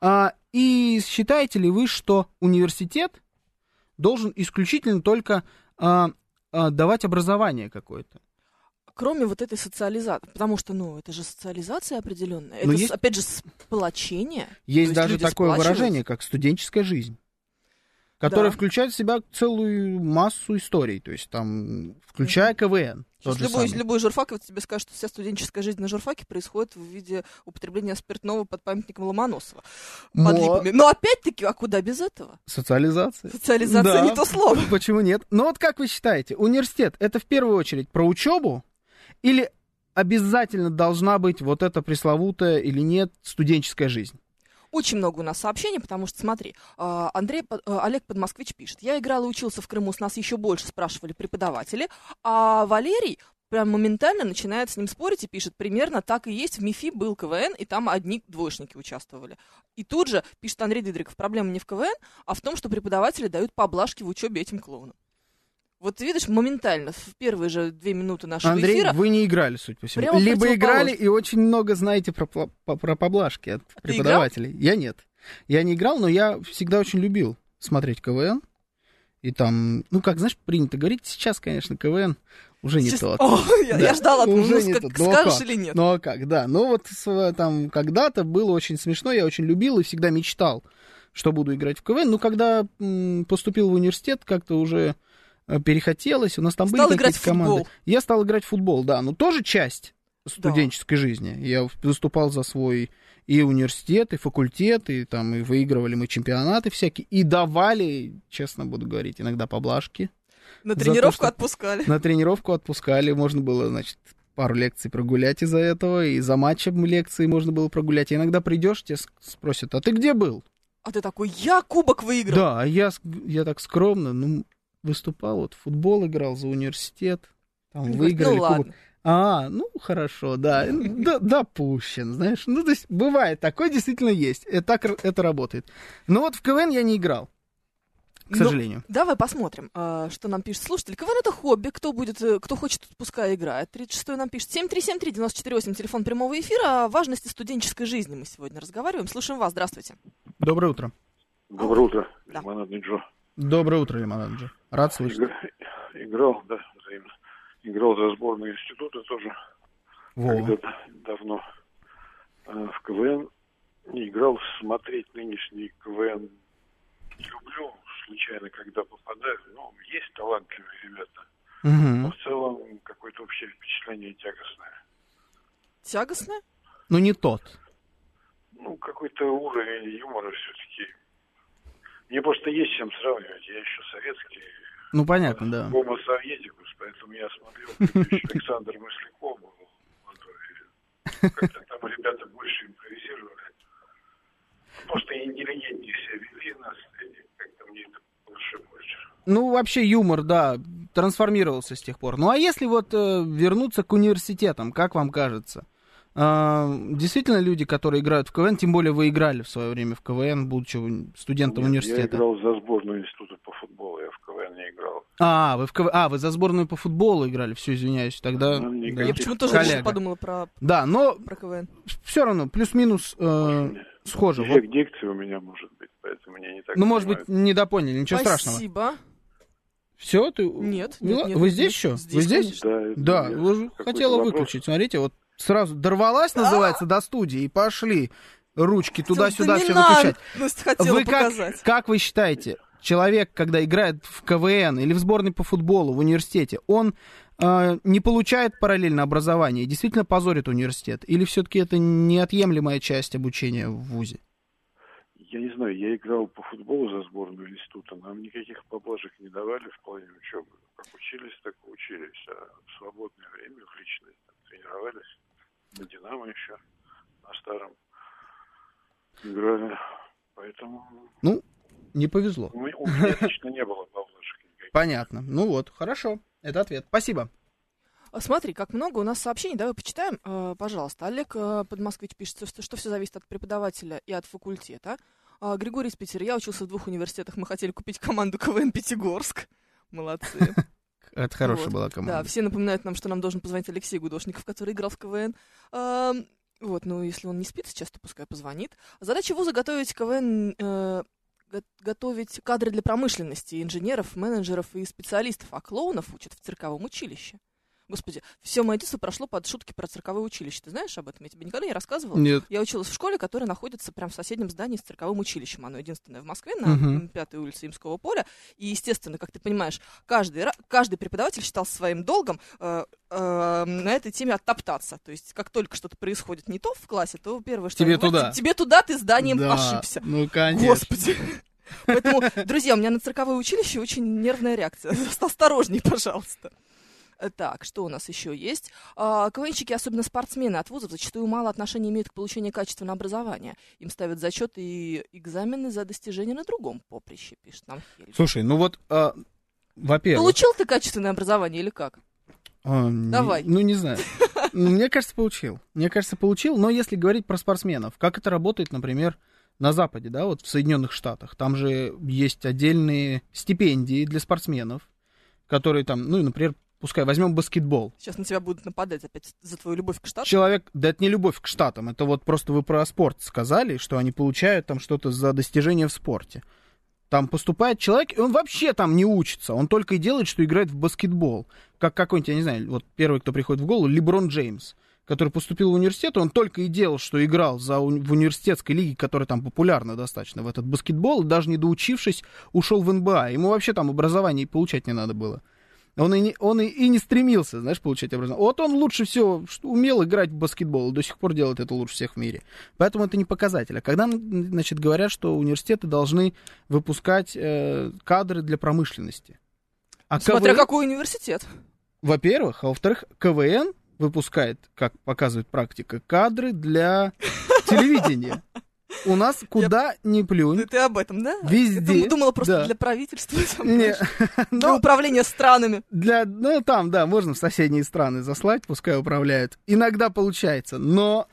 И считаете ли вы, что университет должен исключительно только давать образование какое-то? Кроме вот этой социализации, потому что, это же социализация определенная. Это, опять же, сплочение. Есть даже такое выражение, как студенческая жизнь, которая включает в себя целую массу историй, то есть там, включая КВН. Любой журфак тебе скажет, что вся студенческая жизнь на журфаке происходит в виде употребления спиртного под памятником Ломоносова. Под липами. Но опять-таки, а куда без этого? Социализация. Социализация не то слово. Почему нет? Но вот как вы считаете, университет — это в первую очередь про учебу? Или обязательно должна быть вот эта пресловутая или нет студенческая жизнь? Очень много у нас сообщений, потому что, смотри, Олег Подмосквич пишет: я играл и учился в Крыму, с нас еще больше спрашивали преподаватели, а Валерий прям моментально начинает с ним спорить и пишет: примерно так и есть, в МИФИ был КВН, и там одни двоечники участвовали. И тут же, пишет Андрей Дидриков, проблема не в КВН, а в том, что преподаватели дают поблажки в учебе этим клоунам. Вот видишь, моментально, в первые же 2 минуты нашего эфира... Андрей, вы не играли, судя по всему. Либо играли и очень много знаете про поблажки от преподавателей. Я нет. Я не играл, но я всегда очень любил смотреть КВН. И там, как, знаешь, принято говорить, сейчас, конечно, КВН уже не тот. Я ждала, скажешь или нет. Ну а как, да. Но вот там когда-то было очень смешно, я очень любил и всегда мечтал, что буду играть в КВН. Но когда поступил в университет, как-то уже перехотелось. У нас там Стал были играть какие-то в команды. футбол. Я стал играть в футбол, да. Но тоже часть студенческой жизни. Я выступал за свой и университет, и факультет, и там и выигрывали мы чемпионаты всякие. И давали, честно буду говорить, иногда поблажки. На за тренировку то, что отпускали. На тренировку отпускали. Можно было, значит, пару лекций прогулять из-за этого. И за матчем лекции можно было прогулять. И иногда придешь, тебя спросят, а ты где был? А ты такой, я кубок выиграл. Да, а я так скромно, выступал, вот в футбол играл за университет. Там Он выиграли говорит, кубок. ладно. Хорошо, да, допущен, знаешь. Ну, то есть, бывает, такое действительно есть. Это работает. Но вот в КВН я не играл, к сожалению. Давай посмотрим, что нам пишет слушатель. КВН — это хобби, кто хочет, пускай играет. 36-й нам пишет 7373948, телефон прямого эфира. О важности студенческой жизни мы сегодня разговариваем. Слушаем вас, здравствуйте. Доброе утро. Доброе утро, Да. Лимонадный Джо. Доброе утро, Лимонадный Джо. Рад слышать. Играл, да, взаимно. Играл за сборную института тоже. Когда-то давно в КВН. Не играл, смотреть нынешний КВН люблю, случайно, когда попадаю. Есть талантливые ребята. Но в целом какое-то общее впечатление тягостное. Тягостное? Не тот. Какой-то уровень юмора все-таки. Мне просто есть чем сравнивать. Я еще советский. Понятно, да. Homo советикус, поэтому я смотрел, Александр Масляков был молодой. Как-то там ребята больше импровизировали. Просто интеллигентнее себя вели нас. Как-то мне это больше. Вообще юмор, да, трансформировался с тех пор. А если вот вернуться к университетам, как вам кажется? Действительно люди, которые играют в КВН, тем более вы играли в свое время в КВН, будучи студентом университета. Я играл за сборную института по футболу, я в КВН не играл. Вы за сборную по футболу играли, все, извиняюсь, тогда... Я почему-то тоже подумала про КВН. Все равно, плюс-минус схоже. Эффект дикции у меня может быть, поэтому мне не так может быть, недопоняли, ничего страшного. Спасибо. Все, ты... Нет. Вы здесь еще? Вы здесь? Да, вы же хотела выключить, смотрите, вот сразу дорвалась, называется, до студии, и пошли ручки туда-сюда все выключать. Хотела показать. Как вы считаете, человек, когда играет в КВН или в сборной по футболу в университете, он не получает параллельно образование и действительно позорит университет? Или все-таки это неотъемлемая часть обучения в ВУЗе? Я не знаю, я играл по футболу за сборную института, нам никаких поблажек не давали в плане учебы. Как учились, так и учились. А в свободное время, в личное, тренировались. На «Динамо» еще, на старом играли. Поэтому... не повезло. У меня лично не было поблажек никаких. Понятно. Хорошо. Это ответ. Спасибо. Смотри, как много у нас сообщений. Давай почитаем, пожалуйста. Олег Подмосквич пишет, что все зависит от преподавателя и от факультета. Григорий из Питера. Я учился в 2 университетах. Мы хотели купить команду КВН Пятигорск. Молодцы. Это хорошая была команда. Да, все напоминают нам, что нам должен позвонить Алексей Гудошников, который играл в КВН. Если он не спит сейчас, то пускай позвонит. Задача вуза готовить КВН... готовить кадры для промышленности, инженеров, менеджеров и специалистов, а клоунов учат в цирковом училище. Господи, все мое детство прошло под шутки про цирковое училище. Ты знаешь об этом? Я тебе никогда не рассказывала? Нет. Я училась в школе, которая находится прямо в соседнем здании с цирковым училищем. Оно единственное в Москве, на 5-й улице Имского поля. И, естественно, как ты понимаешь, каждый преподаватель считал своим долгом на этой теме оттоптаться. То есть, как только что-то происходит не то в классе, то первое, что... Тебе туда, ты зданием ошибся. Конечно. Господи. Поэтому, друзья, у меня на цирковое училище очень нервная реакция. Осторожней, пожалуйста. Так, что у нас еще есть? КВНщики, особенно спортсмены от вузов, зачастую мало отношения имеют к получению качественного образования. Им ставят зачеты и экзамены за достижения на другом поприще, пишет нам Хельга. Слушай, во-первых... Получил ты качественное образование или как? Давай. Не знаю. Мне кажется, получил. Но если говорить про спортсменов, как это работает, например, на Западе, да, вот в Соединенных Штатах, там же есть отдельные стипендии для спортсменов, которые там, например, пускай возьмем баскетбол. Сейчас на тебя будут нападать опять за твою любовь к штатам. Да это не любовь к штатам, это вот просто вы про спорт сказали, что они получают там что-то за достижения в спорте. Там поступает человек, и он вообще там не учится, он только и делает, что играет в баскетбол. Как какой-нибудь, я не знаю, вот первый, кто приходит в голову, Леброн Джеймс. который поступил в университет, он только и делал, что играл в университетской лиге, которая там популярна достаточно, в этот баскетбол, и даже не доучившись, ушел в НБА. Ему вообще там образование получать не надо было. Он и не стремился, знаешь, получать образование. Вот он лучше всего умел играть в баскетбол, и до сих пор делает это лучше всех в мире. Поэтому это не показатель. А когда, значит, говорят, что университеты должны выпускать кадры для промышленности. А смотря какой университет. Во-первых, а во-вторых, КВН выпускает, как показывает практика, кадры для телевидения. У нас куда ни плюнь. Ты об этом, да? Везде. Я думала просто для правительства. Для управления странами. Ну, там, да, можно в соседние страны заслать, пускай управляют. Иногда получается. Но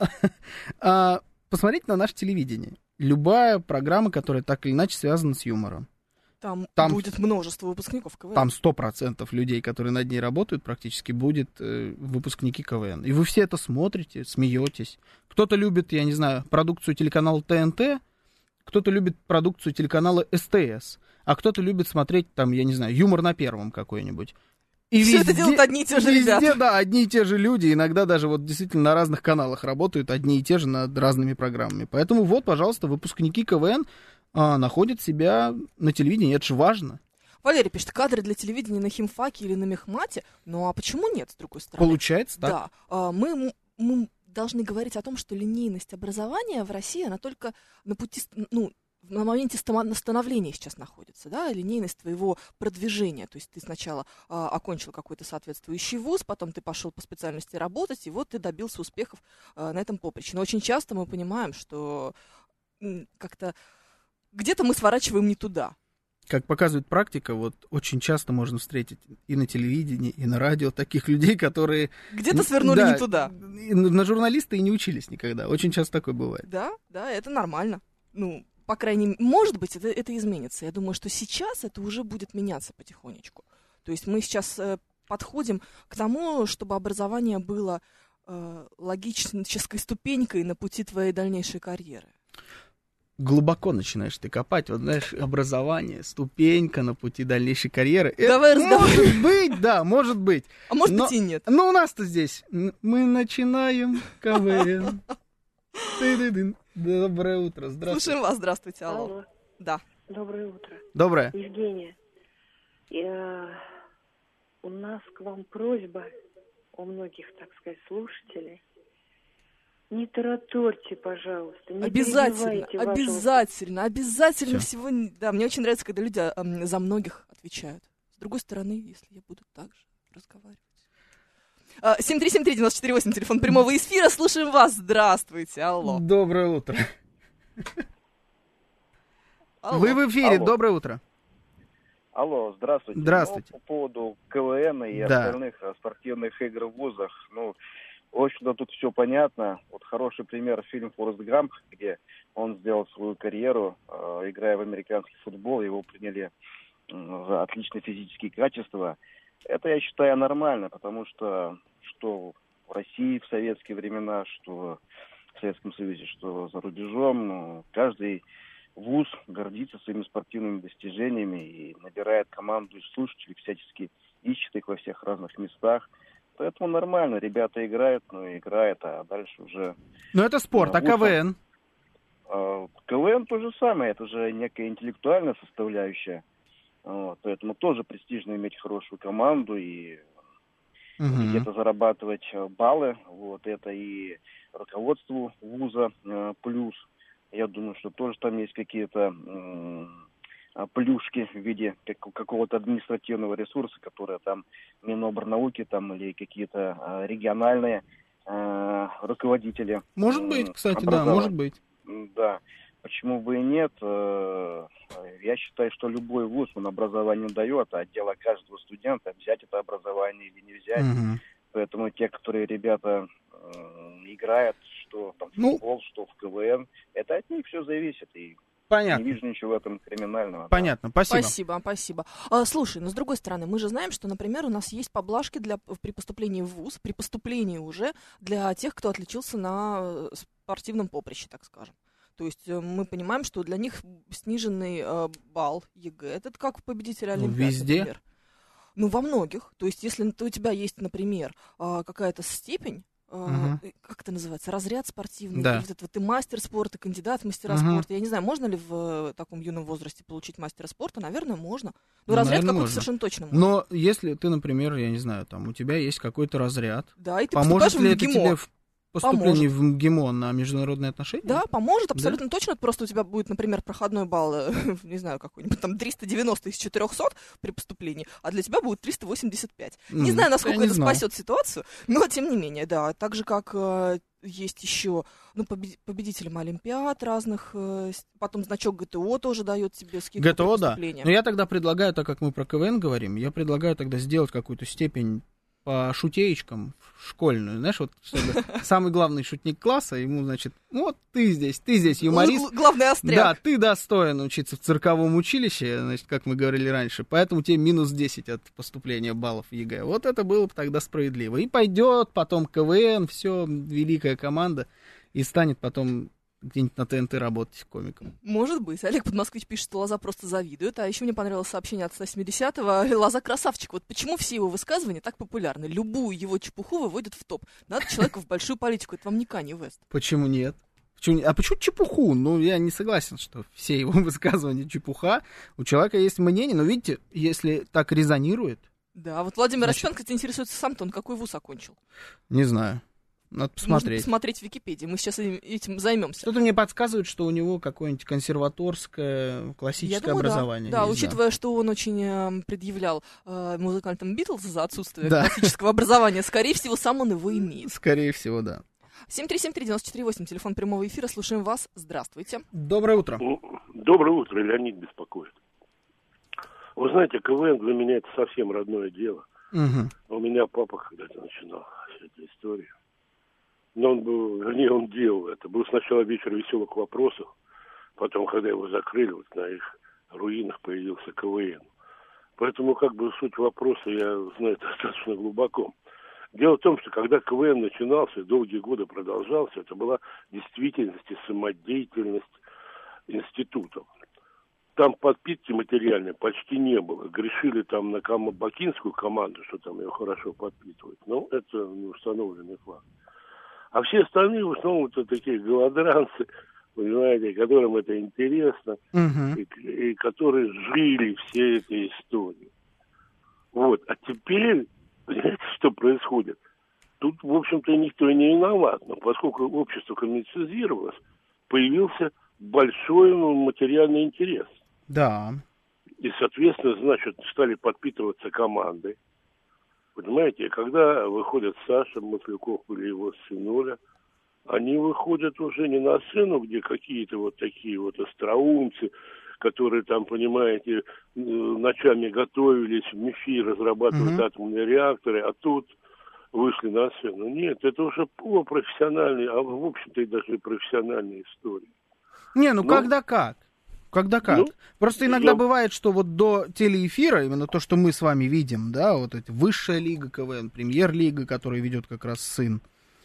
посмотрите на наше телевидение. Любая программа, которая так или иначе связана с юмором. Там будет множество выпускников КВН. Там 100% людей, которые над ней работают, практически будет выпускники КВН. И вы все это смотрите, смеетесь. Кто-то любит, я не знаю, продукцию телеканала ТНТ, кто-то любит продукцию телеканала СТС, а кто-то любит смотреть, там, я не знаю, юмор на первом какой-нибудь. И все это делают одни и те же ребята. Да, одни и те же люди. Иногда даже вот действительно на разных каналах работают одни и те же над разными программами. Поэтому вот, пожалуйста, выпускники КВН находят себя на телевидении, это же важно. Валерий пишет, кадры для телевидения на химфаке или на мехмате, ну а почему нет, с другой стороны? Получается так. Да, мы должны говорить о том, что линейность образования в России, она только на пути, на моменте становления сейчас находится, да, линейность твоего продвижения, то есть ты сначала окончил какой-то соответствующий вуз, потом ты пошел по специальности работать, и вот ты добился успехов на этом поприще. Но очень часто мы понимаем, что как-то где-то мы сворачиваем не туда. Как показывает практика, вот очень часто можно встретить и на телевидении, и на радио таких людей, которые... Где-то свернули не туда. На журналиста и не учились никогда. Очень часто такое бывает. Да, это нормально. Ну, по крайней мере, может быть, это изменится. Я думаю, что сейчас это уже будет меняться потихонечку. То есть мы сейчас подходим к тому, чтобы образование было логической ступенькой на пути твоей дальнейшей карьеры. Глубоко начинаешь ты копать, вот знаешь, образование, ступенька на пути дальнейшей карьеры. Давай разговаривай. Может быть, да, может быть. А может быть и нет. Но у нас-то здесь мы начинаем КВН. Доброе утро, здравствуйте. Слушаем вас, здравствуйте, алло. Алло. Да. Доброе утро. Доброе. Евгения, у нас к вам просьба, у многих, так сказать, слушателей. Не тараторьте, пожалуйста, не обязательно Всё. всего. Да, мне очень нравится, когда люди за многих отвечают. С другой стороны, если я буду так же разговаривать. 7373948, телефон прямого эфира, слушаем вас, здравствуйте, алло. Доброе утро. Алло. Вы в эфире, Алло. доброе утро. Алло, здравствуйте. Здравствуйте. Ну, по поводу КВН и остальных спортивных игр в вузах, в общем-то, тут все понятно. Вот хороший пример фильм «Форест Гамп», где он сделал свою карьеру, играя в американский футбол, его приняли за отличные физические качества. Это, я считаю, нормально, потому что в России в советские времена, что в Советском Союзе, что за рубежом, каждый вуз гордится своими спортивными достижениями и набирает команду из слушателей, всячески ищет их во всех разных местах. Поэтому нормально, ребята играют, а дальше уже... Но это спорт, а КВН? КВН то же самое, это же некая интеллектуальная составляющая. Поэтому тоже престижно иметь хорошую команду и где-то зарабатывать баллы. Это и руководству вуза плюс. Я думаю, что тоже там есть какие-то плюшки в виде какого-то административного ресурса, которые там Минобрнауки там или какие-то региональные руководители. Может быть, кстати, да, может быть. Да, почему бы и нет? Я считаю, что любой вуз, он образование дает, а дело каждого студента взять это образование или не взять. Поэтому те, которые ребята играют, что там в футбол, что в КВН, это от них все зависит. И понятно. Не вижу ничего в этом криминального. Понятно, да. Спасибо. Слушай, но с другой стороны, мы же знаем, что, например, у нас есть поблажки при поступлении в вуз, при поступлении уже для тех, кто отличился на спортивном поприще, так скажем. То есть мы понимаем, что для них сниженный балл ЕГЭ, это как победитель Олимпиады, везде? например. Во многих. То есть если у тебя есть, например, какая-то степень, как это называется, разряд спортивный, да. вот это вот ты мастер спорта, кандидат в мастера спорта. Я не знаю, можно ли в таком юном возрасте получить мастера спорта? Наверное, можно. Но разряд какой-то совершенно точно можно. Но если ты, например, я не знаю, там у тебя есть какой-то разряд, да, и ты поможет ли это МГИМО? тебе в поступлении в МГИМО на международные отношения? Да, поможет, абсолютно точно. Просто у тебя будет, например, проходной балл, не знаю, какой-нибудь там 390 из 400 при поступлении, а для тебя будет 385. Не знаю, насколько это спасет ситуацию, но тем не менее, да. Так же, как есть еще победителям олимпиад разных, потом значок ГТО тоже дает тебе скидку ГТО, при поступлении. Да. Но я тогда предлагаю, так как мы про КВН говорим, я предлагаю тогда сделать какую-то степень по шутеечкам школьную, знаешь, вот чтобы самый главный шутник класса, ему, значит, вот ты здесь юморист. Главный остряк. Да, ты достоин учиться в цирковом училище, значит, как мы говорили раньше, поэтому тебе минус 10 от поступления баллов в ЕГЭ. Вот это было бы тогда справедливо. И пойдет потом КВН, все, великая команда, и станет потом где-нибудь на ТНТ работать комиком. Может быть. Олег Подмосквич пишет, что Лоза просто завидует. А еще мне понравилось сообщение от 170-го. Лоза красавчик. Вот почему все его высказывания так популярны? Любую его чепуху выводят в топ. Надо человека в большую политику. Это вам не Канье Уэст. Почему нет? А почему чепуху? Ну, я не согласен, что все его высказывания чепуха. У человека есть мнение, но видите, если так резонирует... Да, вот Владимир Ощенко интересуется сам-то, он какой вуз окончил? Не знаю. Надо посмотреть. Можно посмотреть в Википедии, мы сейчас этим займемся. Что-то мне подсказывает, что у него какое-нибудь консерваторское, классическое образование. Да, учитывая, что он очень предъявлял музыкантам Битлз за отсутствие классического образования, скорее всего, сам он его имеет. Скорее всего, да. 7373948, телефон прямого эфира, слушаем вас. Здравствуйте. Доброе утро. Доброе утро, Леонид беспокоит. Вы знаете, КВН для меня это совсем родное дело. У меня папа когда-то начинал всю эту историю. Но он делал это. Был сначала вечер веселых вопросов, потом, когда его закрыли, вот на их руинах появился КВН. Поэтому как бы суть вопроса я знаю достаточно глубоко. Дело в том, что когда КВН начинался, долгие годы продолжался, это была в действительности самодеятельность институтов. Там подпитки материальной почти не было. Грешили там на бакинскую команду, что там ее хорошо подпитывают. Но это не установленный факт. А все остальные в основном это такие голодранцы, понимаете, которым это интересно, и которые жили все эти истории. Вот. А теперь, понимаете, что происходит? Тут, в общем-то, никто и не виноват. Но поскольку общество коммерциализировалось, появился большой материальный интерес. Да. И, соответственно, значит, стали подпитываться команды. Понимаете, когда выходит Саша Масляков или его сынуля, они выходят уже не на сцену, где какие-то вот такие вот остроумцы, которые там, понимаете, ночами готовились в МИФИ разрабатывать атомные реакторы, а тут вышли на сцену. Нет, это уже полупрофессиональные, а в общем-то и даже профессиональные истории. Не, когда как? Когда как? Просто иногда бывает, что вот до телеэфира, именно то, что мы с вами видим, да, вот эти высшая лига КВН, премьер-лига, которую ведет как раз сын,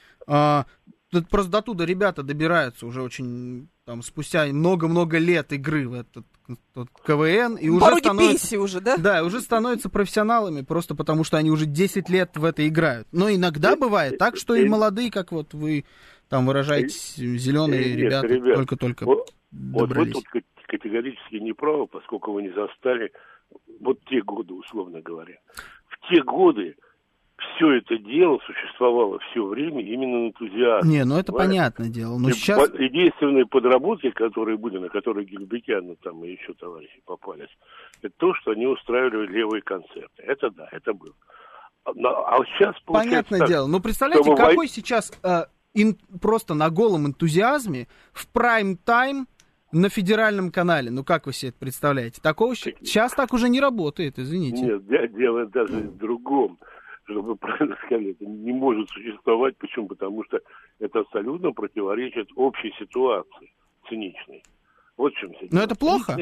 просто до туда ребята добираются уже очень, там, спустя много-много лет игры в этот КВН. И уже пенсии уже, да? Да, уже становятся профессионалами, просто потому что они уже 10 лет в это играют. Но иногда бывает так, что и молодые, как вот вы там выражаетесь, зеленые ребята, только-только добрались. Вот вы тут категорически не правы, поскольку вы не застали вот те годы, условно говоря. В те годы все это дело существовало все время именно энтузиазм. Не, это понятное дело. Но сейчас... Единственные подработки, которые были, на которые Гельбекян там и еще товарищи попались, это то, что они устраивали левые концерты. Это да, это было. А сейчас получается понятное дело. Но представляете, какой сейчас просто на голом энтузиазме в прайм-тайм на федеральном канале. Ну, как вы себе это представляете? Такого сейчас так уже не работает, извините. Нет, дело даже в другом. Чтобы правильно сказали, это не может существовать. Почему? Потому что это абсолютно противоречит общей ситуации циничной. Вот в чем дело. Но это плохо?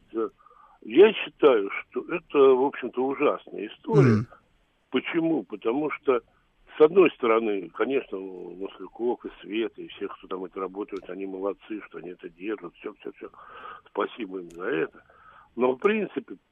Я считаю, что это, в общем-то, ужасная история. Почему? Потому что, с одной стороны, конечно, Масляков и Света, и все, кто там это работают, они молодцы, что они это держат, все. Спасибо им за это. Но, в принципе,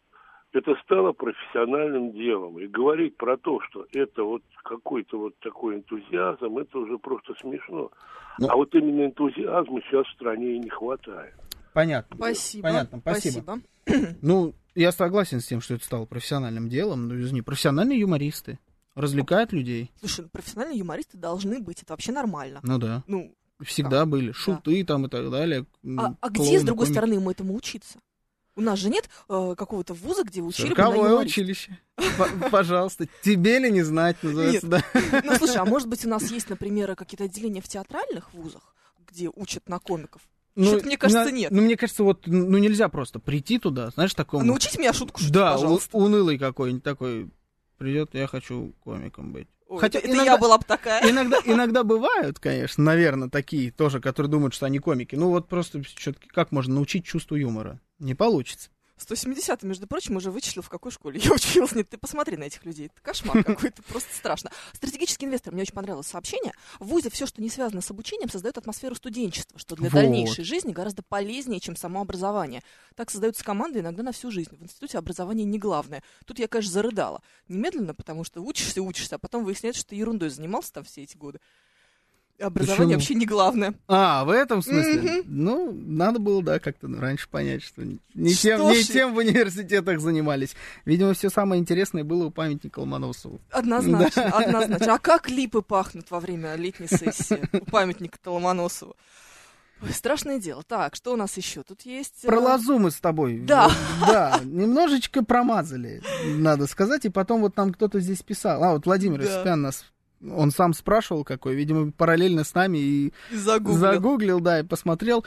это стало профессиональным делом. И говорить про то, что это вот какой-то вот такой энтузиазм, это уже просто смешно. А вот именно энтузиазма сейчас в стране и не хватает. Понятно. Спасибо. Понятно, спасибо. Ну, я согласен с тем, что это стало профессиональным делом, но извини, профессиональные юмористы развлекают людей. Слушай, профессиональные юмористы должны быть, это вообще нормально. Ну да. Ну, всегда были. Шуты там и так далее. А где, с другой стороны, ему этому учиться? У нас же нет какого-то вуза, где учили бы на юмориста. юмориста. Училище. Пожалуйста, тебе ли не знать, называется, да. Ну, слушай, а может быть, у нас есть, например, какие-то отделения в театральных вузах, где учат на комиков? Что-то, мне кажется, нет. Ну, мне кажется, вот, нельзя просто прийти туда, знаешь, такому... Научите меня шутку шутить, да, пожалуйста. унылый какой-нибудь такой придет, я хочу комиком быть. Ой, хотя это я была бы такая. Иногда бывают, конечно, наверное, такие тоже, которые думают, что они комики. Ну, вот просто как можно научить чувству юмора? Не получится. 170-й, между прочим, уже вычислил, в какой школе я училась. Нет, ты посмотри на этих людей. Это кошмар какой-то, просто страшно. Стратегический инвестор. Мне очень понравилось сообщение. В ВУЗе все, что не связано с обучением, создает атмосферу студенчества, что для дальнейшей жизни гораздо полезнее, чем само образование. Так создаются команды иногда на всю жизнь. В институте образование не главное. Тут я, конечно, зарыдала. Немедленно, потому что учишься, а потом выясняется, что ты ерундой занимался там все эти годы. Образование вообще не главное. В этом смысле? Ну, надо было, да, как-то раньше понять, что не тем в университетах занимались. Видимо, все самое интересное было у памятника Ломоносову. Однозначно. А как липы пахнут во время летней сессии у памятника Ломоносову? Ой, страшное дело. Так, что у нас еще тут есть? Про лозу мы с тобой. Да. Да, немножечко промазали, надо сказать. И потом вот нам кто-то здесь писал. Вот Владимир Исупян нас... Он сам спрашивал, какой, видимо, параллельно с нами и загуглил, да, и посмотрел.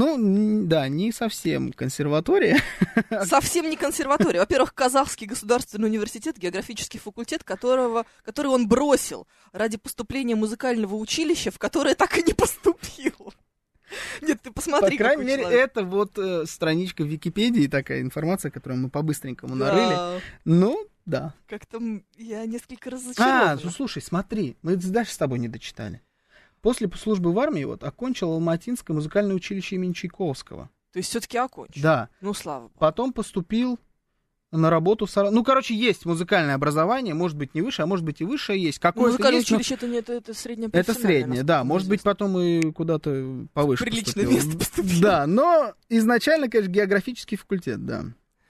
Ну, да, не совсем консерватория. Совсем не консерватория. Во-первых, Казахский государственный университет, географический факультет, который он бросил ради поступления музыкального училища, в которое так и не поступил. Нет, ты посмотри, по крайней мере, это вот страничка в Википедии, такая информация, которую мы по-быстренькому нарыли. Ну, да. Как-то я несколько разочарована. Ну слушай, смотри, мы дальше с тобой не дочитали. После службы в армии окончил Алматинское музыкальное училище имени Чайковского. То есть все-таки окончил? Да. Ну, слава богу. Потом поступил на работу в Саратов. Ну, короче, есть музыкальное образование, может быть, не высшее, а может быть, и высшее есть. Музыкальное училище это среднее профессиональное. Это среднее, да. Может быть, потом и куда-то повыше приличное место поступил. Да, но изначально, конечно, географический факультет, да.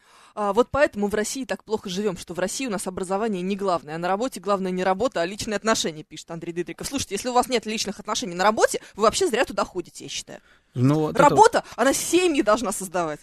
Вот поэтому в России так плохо живем, что в России у нас образование не главное, а на работе главное не работа, а личные отношения, пишет Андрей Дытриков. Слушайте, если у вас нет личных отношений на работе, вы вообще зря туда ходите, я считаю. Работа, она семьи должна создавать.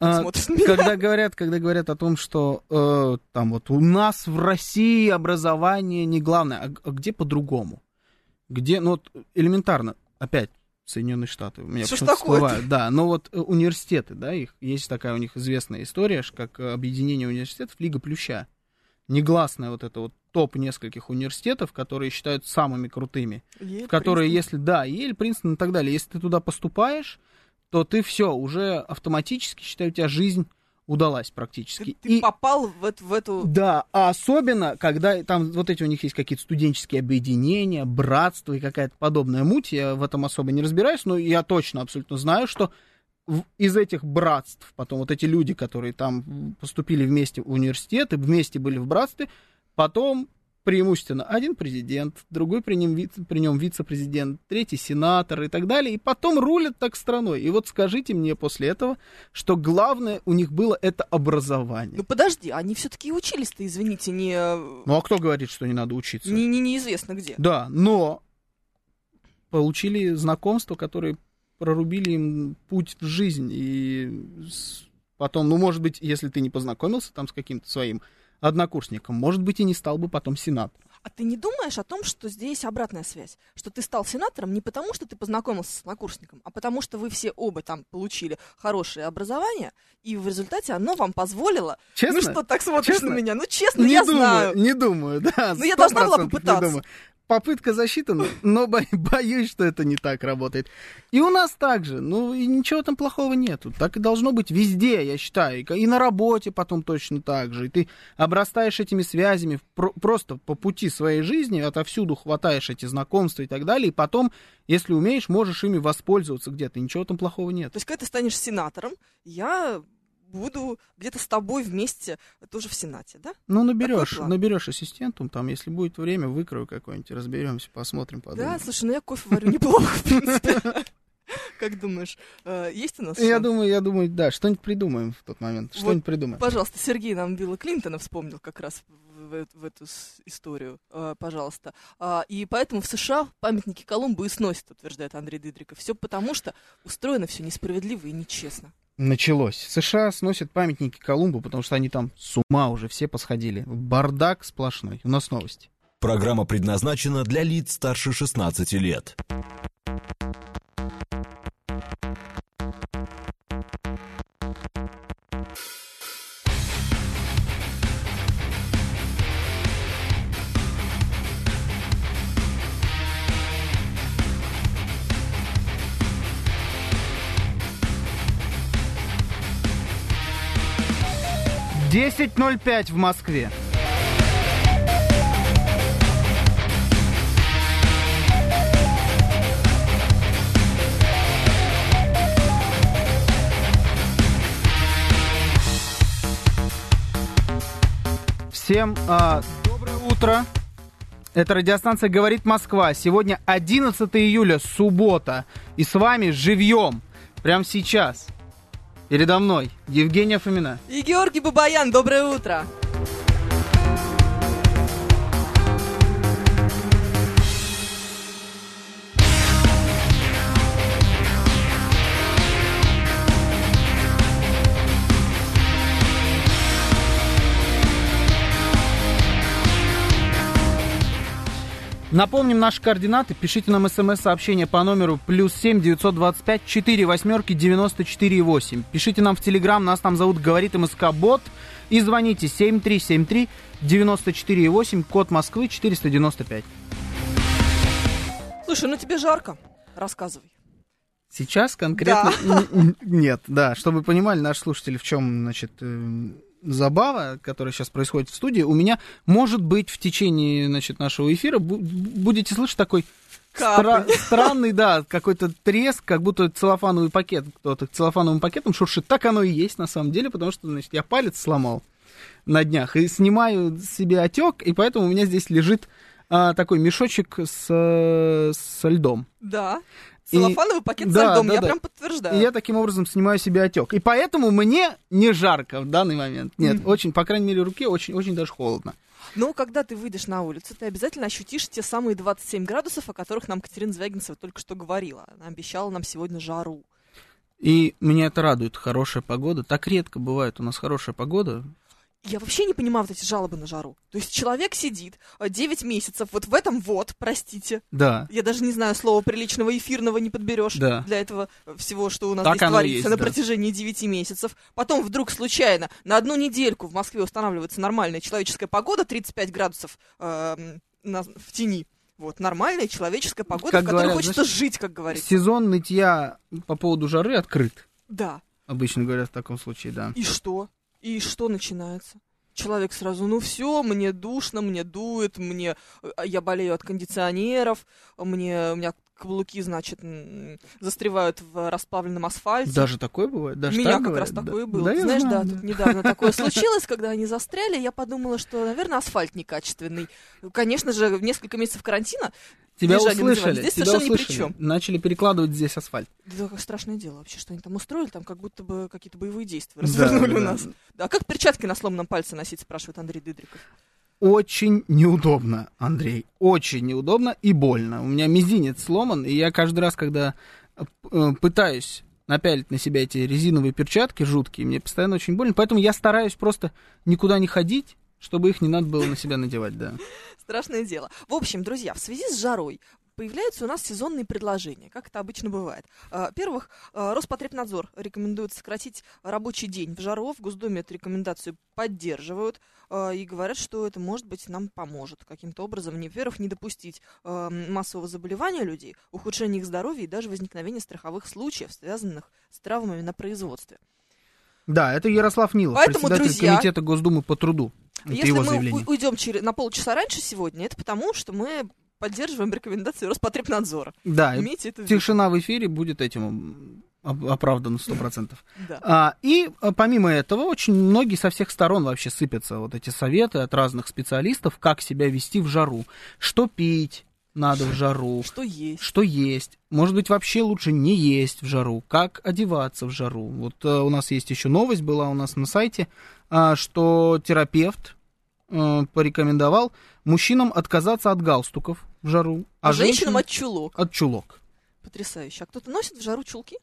Когда говорят о том, что там вот у нас в России образование не главное, а где по-другому? Где, ну вот элементарно, опять Соединенные Штаты. У меня почему-то всплывают. Да, но вот университеты, да, есть такая у них известная история, как объединение университетов Лига Плюща. Негласное вот это вот топ нескольких университетов, которые считаются самыми крутыми. В которые, если, да, Йель, Принстон и так далее, если ты туда поступаешь, то ты все, уже автоматически, считаю, у тебя жизнь удалась практически. Ты попал в эту... Да, а особенно, когда там вот эти у них есть какие-то студенческие объединения, братства и какая-то подобная муть, я в этом особо не разбираюсь, но я точно абсолютно знаю, что из этих братств, потом вот эти люди, которые там поступили вместе в университеты, вместе были в братстве, потом преимущественно один президент, другой при нем вице-президент, третий сенатор и так далее, и потом рулят так страной. И вот скажите мне после этого, что главное у них было это образование. Ну подожди, они все-таки учились-то, извините, не... Ну а кто говорит, что не надо учиться? Неизвестно где. Да, но получили знакомства, которые прорубили им путь в жизнь, и потом, ну может быть, если ты не познакомился там с каким-то своим однокурсником, может быть, и не стал бы потом сенатором. А ты не думаешь о том, что здесь обратная связь? Что ты стал сенатором не потому, что ты познакомился с однокурсником, а потому, что вы все оба там получили хорошее образование, и в результате оно вам позволило... Честно? Ну что, так смотришь на меня? Ну честно, не я думаю, знаю. Не думаю, да. Но я должна была попытаться. Попытка защиты, но боюсь, что это не так работает. И у нас также, ну, и ничего там плохого нету. Так и должно быть везде, я считаю. И на работе потом точно так же. И ты обрастаешь этими связями просто по пути своей жизни, отовсюду хватаешь эти знакомства и так далее, и потом, если умеешь, можешь ими воспользоваться где-то. Ничего там плохого нет. То есть, когда ты станешь сенатором, я буду где-то с тобой вместе тоже в Сенате, да? Ну, наберешь ассистентум, там, если будет время, выкрою какой-нибудь, разберемся, посмотрим, подумаем. Да, слушай, я кофе варю неплохо, в принципе. Как думаешь, есть у нас шанс? Я думаю, да, что-нибудь придумаем в тот момент, что-нибудь придумаем. Пожалуйста, Сергей нам Билла Клинтона вспомнил как раз в эту историю, пожалуйста. И поэтому в США памятники Колумбу и сносят, утверждает Андрей Дыдриков. Все потому, что устроено все несправедливо и нечестно. Началось. США сносят памятники Колумбу, потому что они там с ума уже все посходили. Бардак сплошной. У нас новости. Программа предназначена для лиц старше 16 лет. «10:05 в Москве. Всем доброе утро. Это радиостанция «Говорит Москва». Сегодня 11 июля, суббота. И с вами живьем, прямо сейчас, передо мной Евгения Фомина. И Георгий Бабаян. Доброе утро. Напомним наши координаты. Пишите нам смс-сообщение по номеру +7 925 4 восьмерки 94,8. Пишите нам в Телеграм, нас там зовут «Говорит МСК-бот». И звоните 7373 94,8, код Москвы 495. Слушай, ну тебе жарко. Рассказывай. Сейчас конкретно да. Нет, да, чтобы понимали наши слушатели, в чем, значит, забава, которая сейчас происходит в студии. У меня, может быть, в течение, значит, нашего эфира будете слышать такой странный, да, какой-то треск, как будто целлофановый пакет, кто-то целлофановым пакетом шуршит. Так оно и есть, на самом деле, потому что, значит, я палец сломал на днях и снимаю себе отек, и поэтому у меня здесь лежит такой мешочек с льдом. Да. Целлофановый пакет со льдом, я прям подтверждаю. И я таким образом снимаю себе отек. И поэтому мне не жарко в данный момент. Нет, очень, по крайней мере, руке очень даже холодно. Но когда ты выйдешь на улицу, ты обязательно ощутишь те самые 27 градусов, о которых нам Катерина Звягинцева только что говорила. Она обещала нам сегодня жару. И меня это радует, хорошая погода. Так редко бывает у нас хорошая погода. Я вообще не понимаю вот эти жалобы на жару. То есть человек сидит 9 месяцев вот в этом простите. Да. Я даже не знаю, слова приличного эфирного не подберешь для этого всего, что у нас так здесь творится есть, на протяжении 9 месяцев. Потом вдруг случайно на одну недельку в Москве устанавливается нормальная человеческая погода, 35 градусов в тени. Вот, нормальная человеческая погода, как в которой говорят, хочется жить, как говорится. Сезон нытья по поводу жары открыт. Да. Обычно говорят в таком случае, да. И что? И что начинается? Человек сразу, ну все, мне душно, мне дует, я болею от кондиционеров, у меня каблуки, значит, застревают в расплавленном асфальте. Даже такое бывает? Даже у меня так как бывает? раз такое было. Да, Ты знаешь, знаю, тут недавно такое случилось, когда они застряли, я подумала, что, наверное, асфальт некачественный. Конечно же, в несколько месяцев карантина тебя услышали, здесь тебя совершенно услышали. Ни при чем. Начали перекладывать здесь асфальт. Да, как страшное дело вообще, что они там устроили, там как будто бы какие-то боевые действия развернули у нас. Да, а как перчатки на сломанном пальце носить, спрашивает Андрей Дыдриков. Очень неудобно, Андрей, очень неудобно и больно. У меня мизинец сломан, и я каждый раз, когда пытаюсь напялить на себя эти резиновые перчатки жуткие, мне постоянно очень больно, поэтому я стараюсь просто никуда не ходить, чтобы их не надо было на себя надевать, да. Страшное дело. В общем, друзья, в связи с жарой появляются у нас сезонные предложения, как это обычно бывает. Во-первых, Роспотребнадзор рекомендует сократить рабочий день в жару. В Госдуме эту рекомендацию поддерживают и говорят, что это, может быть, нам поможет каким-то образом, во-первых, не допустить массового заболевания людей, ухудшения их здоровья и даже возникновения страховых случаев, связанных с травмами на производстве. Да, это Ярослав Нилов, поэтому, председатель друзья, комитета Госдумы по труду. Это если его мы заявление. Уйдем на полчаса раньше сегодня, это потому, что мы поддерживаем рекомендации Роспотребнадзора. Да, имейте это в виду. Тишина в эфире будет этим оправдано 100%. Да. И помимо этого, очень многие со всех сторон вообще сыпятся вот эти советы от разных специалистов, как себя вести в жару, что пить надо в жару, что есть. Может быть, вообще лучше не есть в жару, как одеваться в жару. Вот у нас есть еще новость, была у нас на сайте, что терапевт порекомендовал мужчинам отказаться от галстуков в жару, а женщинам от чулок. От чулок. Потрясающе. А кто-то носит в жару чулки?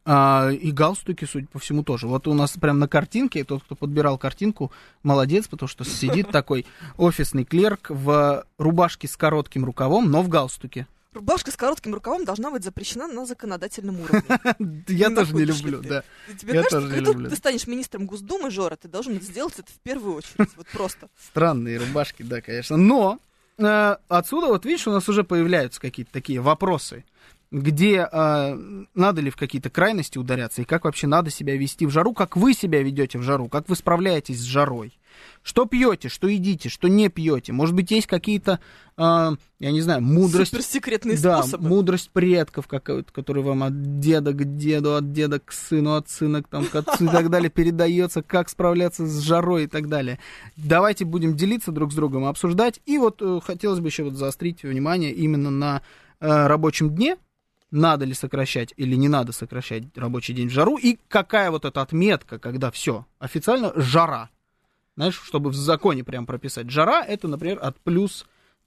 И галстуки, судя по всему, тоже. Вот у нас прям на картинке, тот, кто подбирал картинку, молодец, потому что сидит такой офисный клерк в рубашке с коротким рукавом, но в галстуке. Рубашка с коротким рукавом должна быть запрещена на законодательном уровне. Я тоже не люблю, да. Тебе кажется, когда ты станешь министром Госдумы, Жора, ты должен сделать это в первую очередь. Вот просто. Странные рубашки, да, конечно. Но отсюда, вот видишь, у нас уже появляются какие-то такие вопросы, где надо ли в какие-то крайности ударяться, и как вообще надо себя вести в жару, как вы себя ведете в жару, как вы справляетесь с жарой. Что пьете, что едите, что не пьете. Может быть, есть какие-то, я не знаю, мудрость... Суперсекретные способы. Мудрость предков какая-то, которая вам от деда к деду, от деда к сыну, от сына к отцу и так далее передается, как справляться с жарой и так далее. Давайте будем делиться друг с другом, обсуждать. И вот хотелось бы еще вот заострить внимание именно на рабочем дне. Надо ли сокращать или не надо сокращать рабочий день в жару, и какая вот эта отметка, когда все, официально жара. Знаешь, чтобы в законе прям прописать. Жара, это, например, от плюс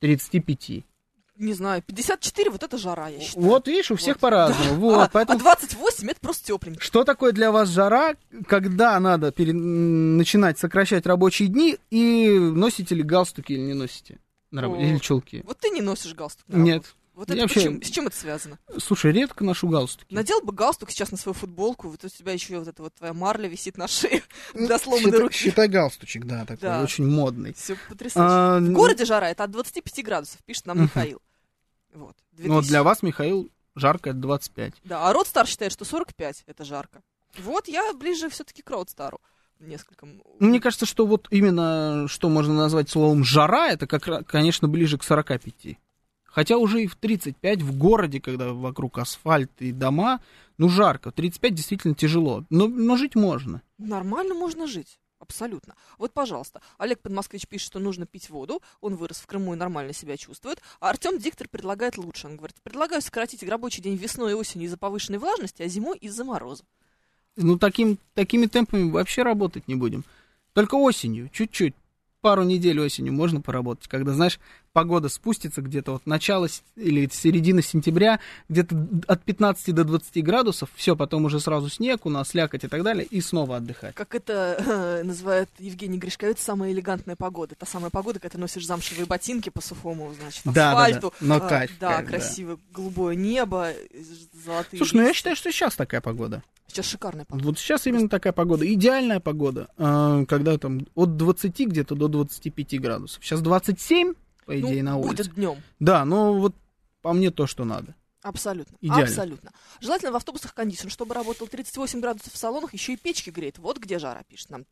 35. Не знаю, 54, вот это жара, я считаю. Вот, видишь, у всех по-разному. Да. Вот, поэтому... 28 это просто тепленько. Что такое для вас жара, когда надо начинать сокращать рабочие дни, и носите ли галстуки или не носите? Или чулки? Вот ты не носишь галстук на работу. Нет. Вот это почему? С чем это связано? Слушай, редко ношу галстуки. Надел бы галстук сейчас на свою футболку, вот у тебя еще вот эта вот твоя марля висит на шее до сломанной руки. Считай галстучек, да, такой очень модный. Все потрясающе. В городе жара, это от 25 градусов, пишет нам Михаил. Вот. Ну, для вас, Михаил, жарко это 25. Да, а Родстар считает, что 45 это жарко. Вот я ближе все-таки к Родстару. Несколько. Мне кажется, что вот именно, что можно назвать словом жара, это, конечно, ближе к 45. Хотя уже и в 35 в городе, когда вокруг асфальт и дома, ну, жарко. В 35 действительно тяжело, но жить можно. Нормально можно жить, абсолютно. Вот, пожалуйста, Олег Подмосквич пишет, что нужно пить воду, он вырос в Крыму и нормально себя чувствует, а Артем Диктор предлагает лучше. Он говорит, предлагаю сократить рабочий день весной и осенью из-за повышенной влажности, а зимой из-за мороза. Ну, такими темпами вообще работать не будем. Только осенью, чуть-чуть. Пару недель осенью можно поработать, когда, знаешь, погода спустится где-то вот начало или середина сентября, где-то от 15 до 20 градусов, все, потом уже сразу снег у нас, слякоть и так далее, и снова отдыхать. Как это называет Евгений Гришковец, самая элегантная погода. Та самая погода, когда ты носишь замшевые ботинки по сухому, значит, асфальту. Да. Но кайф. Да, красивое голубое небо, золотые Слушай, ну я считаю, что сейчас такая погода. Сейчас шикарная погода. Вот сейчас именно такая погода. Идеальная погода, когда там от 20 где-то до 25 градусов. Сейчас 27, по идее, на улице. Будет днем. Да, но вот по мне то, что надо. Абсолютно. Идеально. Абсолютно. Желательно в автобусах кондишн, чтобы работал 38 градусов в салонах, еще и печки греет. Вот где жара, пишет нам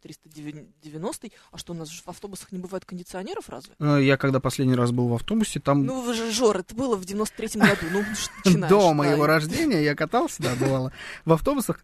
390-й. А что, у нас же в автобусах не бывает кондиционеров разве? Я когда последний раз был в автобусе, там... Ну, вы же, Жора, это было в 93-м году. Ну, начинаешь. До моего рождения я катался, да, бывало, в автобусах.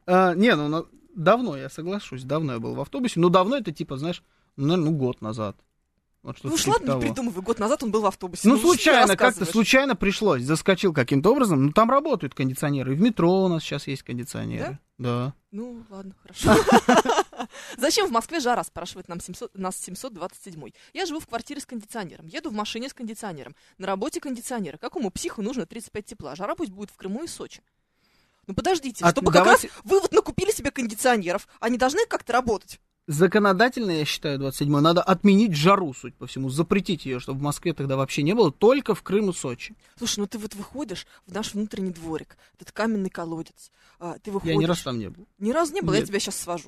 Давно, я соглашусь, давно я был в автобусе. Ну, давно это типа, знаешь, наверное, год назад. Вот ну уж ладно, не придумывай, год назад он был в автобусе. Ну, случайно, как-то случайно пришлось. Заскочил каким-то образом. Ну, там работают кондиционеры. И в метро у нас сейчас есть кондиционеры. Да. Ну, ладно, хорошо. Зачем в Москве жара, спрашивает нас 727-й. Я живу в квартире с кондиционером. Еду в машине с кондиционером. На работе кондиционеры. Какому психу нужно 35 тепла? Жара пусть будет в Крыму и Сочи. Ну, подождите, чтобы как раз вы вот накупили себе кондиционеров, они должны как-то работать. Законодательно, я считаю, 27-й, надо отменить жару, суть по всему, запретить ее, чтобы в Москве тогда вообще не было, только в Крым и Сочи. Слушай, ну ты вот выходишь в наш внутренний дворик, этот каменный колодец, ты выходишь... Я ни разу там не был. Ни разу не был, я тебя сейчас свожу.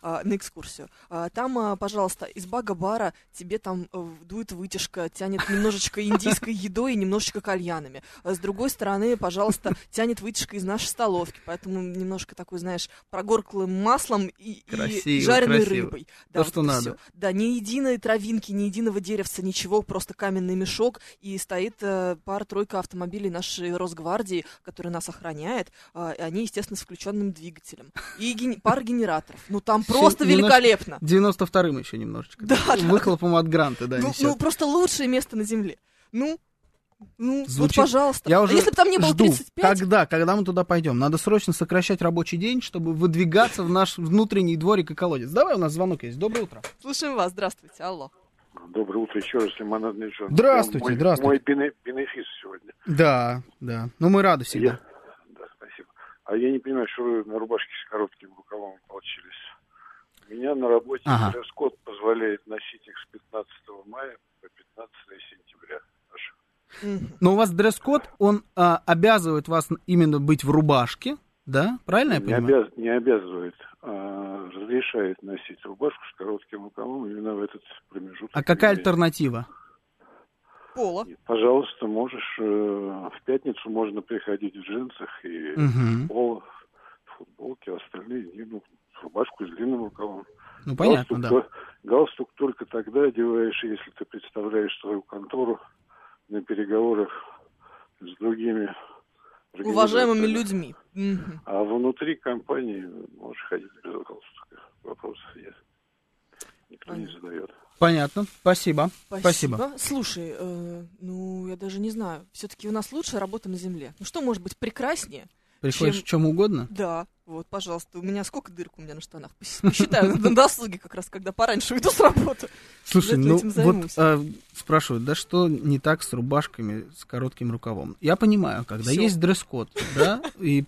на экскурсию. Там, пожалуйста, из бага-бара тебе там дует вытяжка, тянет немножечко индийской едой и немножечко кальянами. С другой стороны, пожалуйста, тянет вытяжка из нашей столовки, поэтому немножко такой, знаешь, прогорклым маслом и жареной рыбой. Да, то, вот что надо. Всё. Да, ни единой травинки, ни единого деревца, ничего, просто каменный мешок, и стоит пара-тройка автомобилей нашей Росгвардии, которая нас охраняет, и они, естественно, с включенным двигателем. И пара генераторов. Ну, там просто великолепно. 92-м еще немножечко. Да, выхлопом от Гранта, да, ну, просто лучшее место на Земле. Ну, звучит... вот, пожалуйста. Я уже если бы там не было 35... Когда мы туда пойдем? Надо срочно сокращать рабочий день, чтобы выдвигаться в наш внутренний дворик и колодец. Давай, у нас звонок есть. Доброе утро. Слушаем вас. Здравствуйте. Алло. Доброе утро еще раз, лимонадный Джон. Здравствуйте, здравствуйте. Мой бенефис сегодня. Да. Ну, мы рады всегда. Да, спасибо. А я не понимаю, что вы на рубашке с коротким рукавом получились. У меня на работе дресс-код позволяет носить их с 15 мая по 15 сентября. Но у вас дресс-код, он обязывает вас именно быть в рубашке, да? Правильно я понимаю? Не обязывает, а разрешает носить рубашку с коротким рукавом именно в этот промежуток. А какая альтернатива? Пола. Пожалуйста, можешь, в пятницу можно приходить в джинсах и поло, в футболке, а остальные рубашку с длинным рукавом. Ну, понятно, да. Галстук только тогда одеваешь, если ты представляешь свою контору на переговорах с другими уважаемыми людьми. А внутри компании можешь ходить без галстука. Вопросов нет. Никто не задает. Понятно. Спасибо. Слушай, я даже не знаю. Все-таки у нас лучшая работа на Земле. Ну что может быть прекраснее? Приходишь в чем угодно? Да. Вот, пожалуйста, у меня сколько дырок у меня на штанах? Посчитаю на досуге, как раз, когда пораньше уйду с работы. Слушай, спрашивают, да что не так с рубашками с коротким рукавом? Я понимаю, когда есть дресс-код, да, и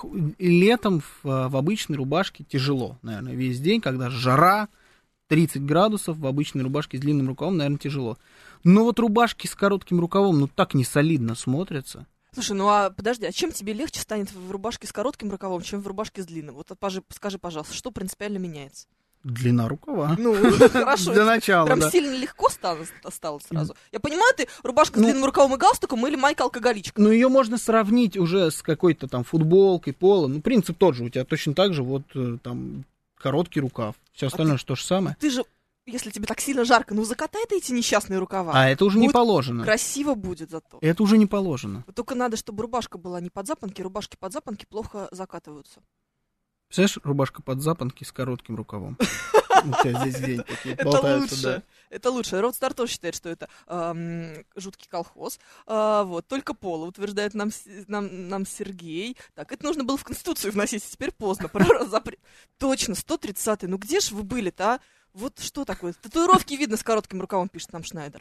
летом в обычной рубашке тяжело, наверное, весь день, когда жара, 30 градусов, в обычной рубашке с длинным рукавом, наверное, тяжело. Но вот рубашки с коротким рукавом, так не солидно смотрятся. Слушай, подожди, а чем тебе легче станет в рубашке с коротким рукавом, чем в рубашке с длинным? Вот скажи, пожалуйста, что принципиально меняется? Длина рукава. Хорошо. Для начала, прям сильно легко стало сразу. Я понимаю, ты рубашка с длинным рукавом и галстуком или майка-алкоголичка? Ее можно сравнить уже с какой-то там футболкой, полом. Принцип тот же, у тебя точно так же там короткий рукав. Все остальное то же самое. Ты же, если тебе так сильно жарко, закатай ты эти несчастные рукава. А это уже не положено. Красиво будет зато. Это уже не положено. Только надо, чтобы рубашка была не под запонки. Рубашки под запонки плохо закатываются. Представляешь, рубашка под запонки с коротким рукавом. У тебя здесь день такие болтаются, да. Это лучше. Родстар тоже считает, что это жуткий колхоз. Только Пола, утверждает нам Сергей. Так, это нужно было в Конституцию вносить, теперь поздно. Точно, 130-й. Ну где же вы были-то, а? Вот что такое? Татуировки видно с коротким рукавом, пишет нам Шнайдер.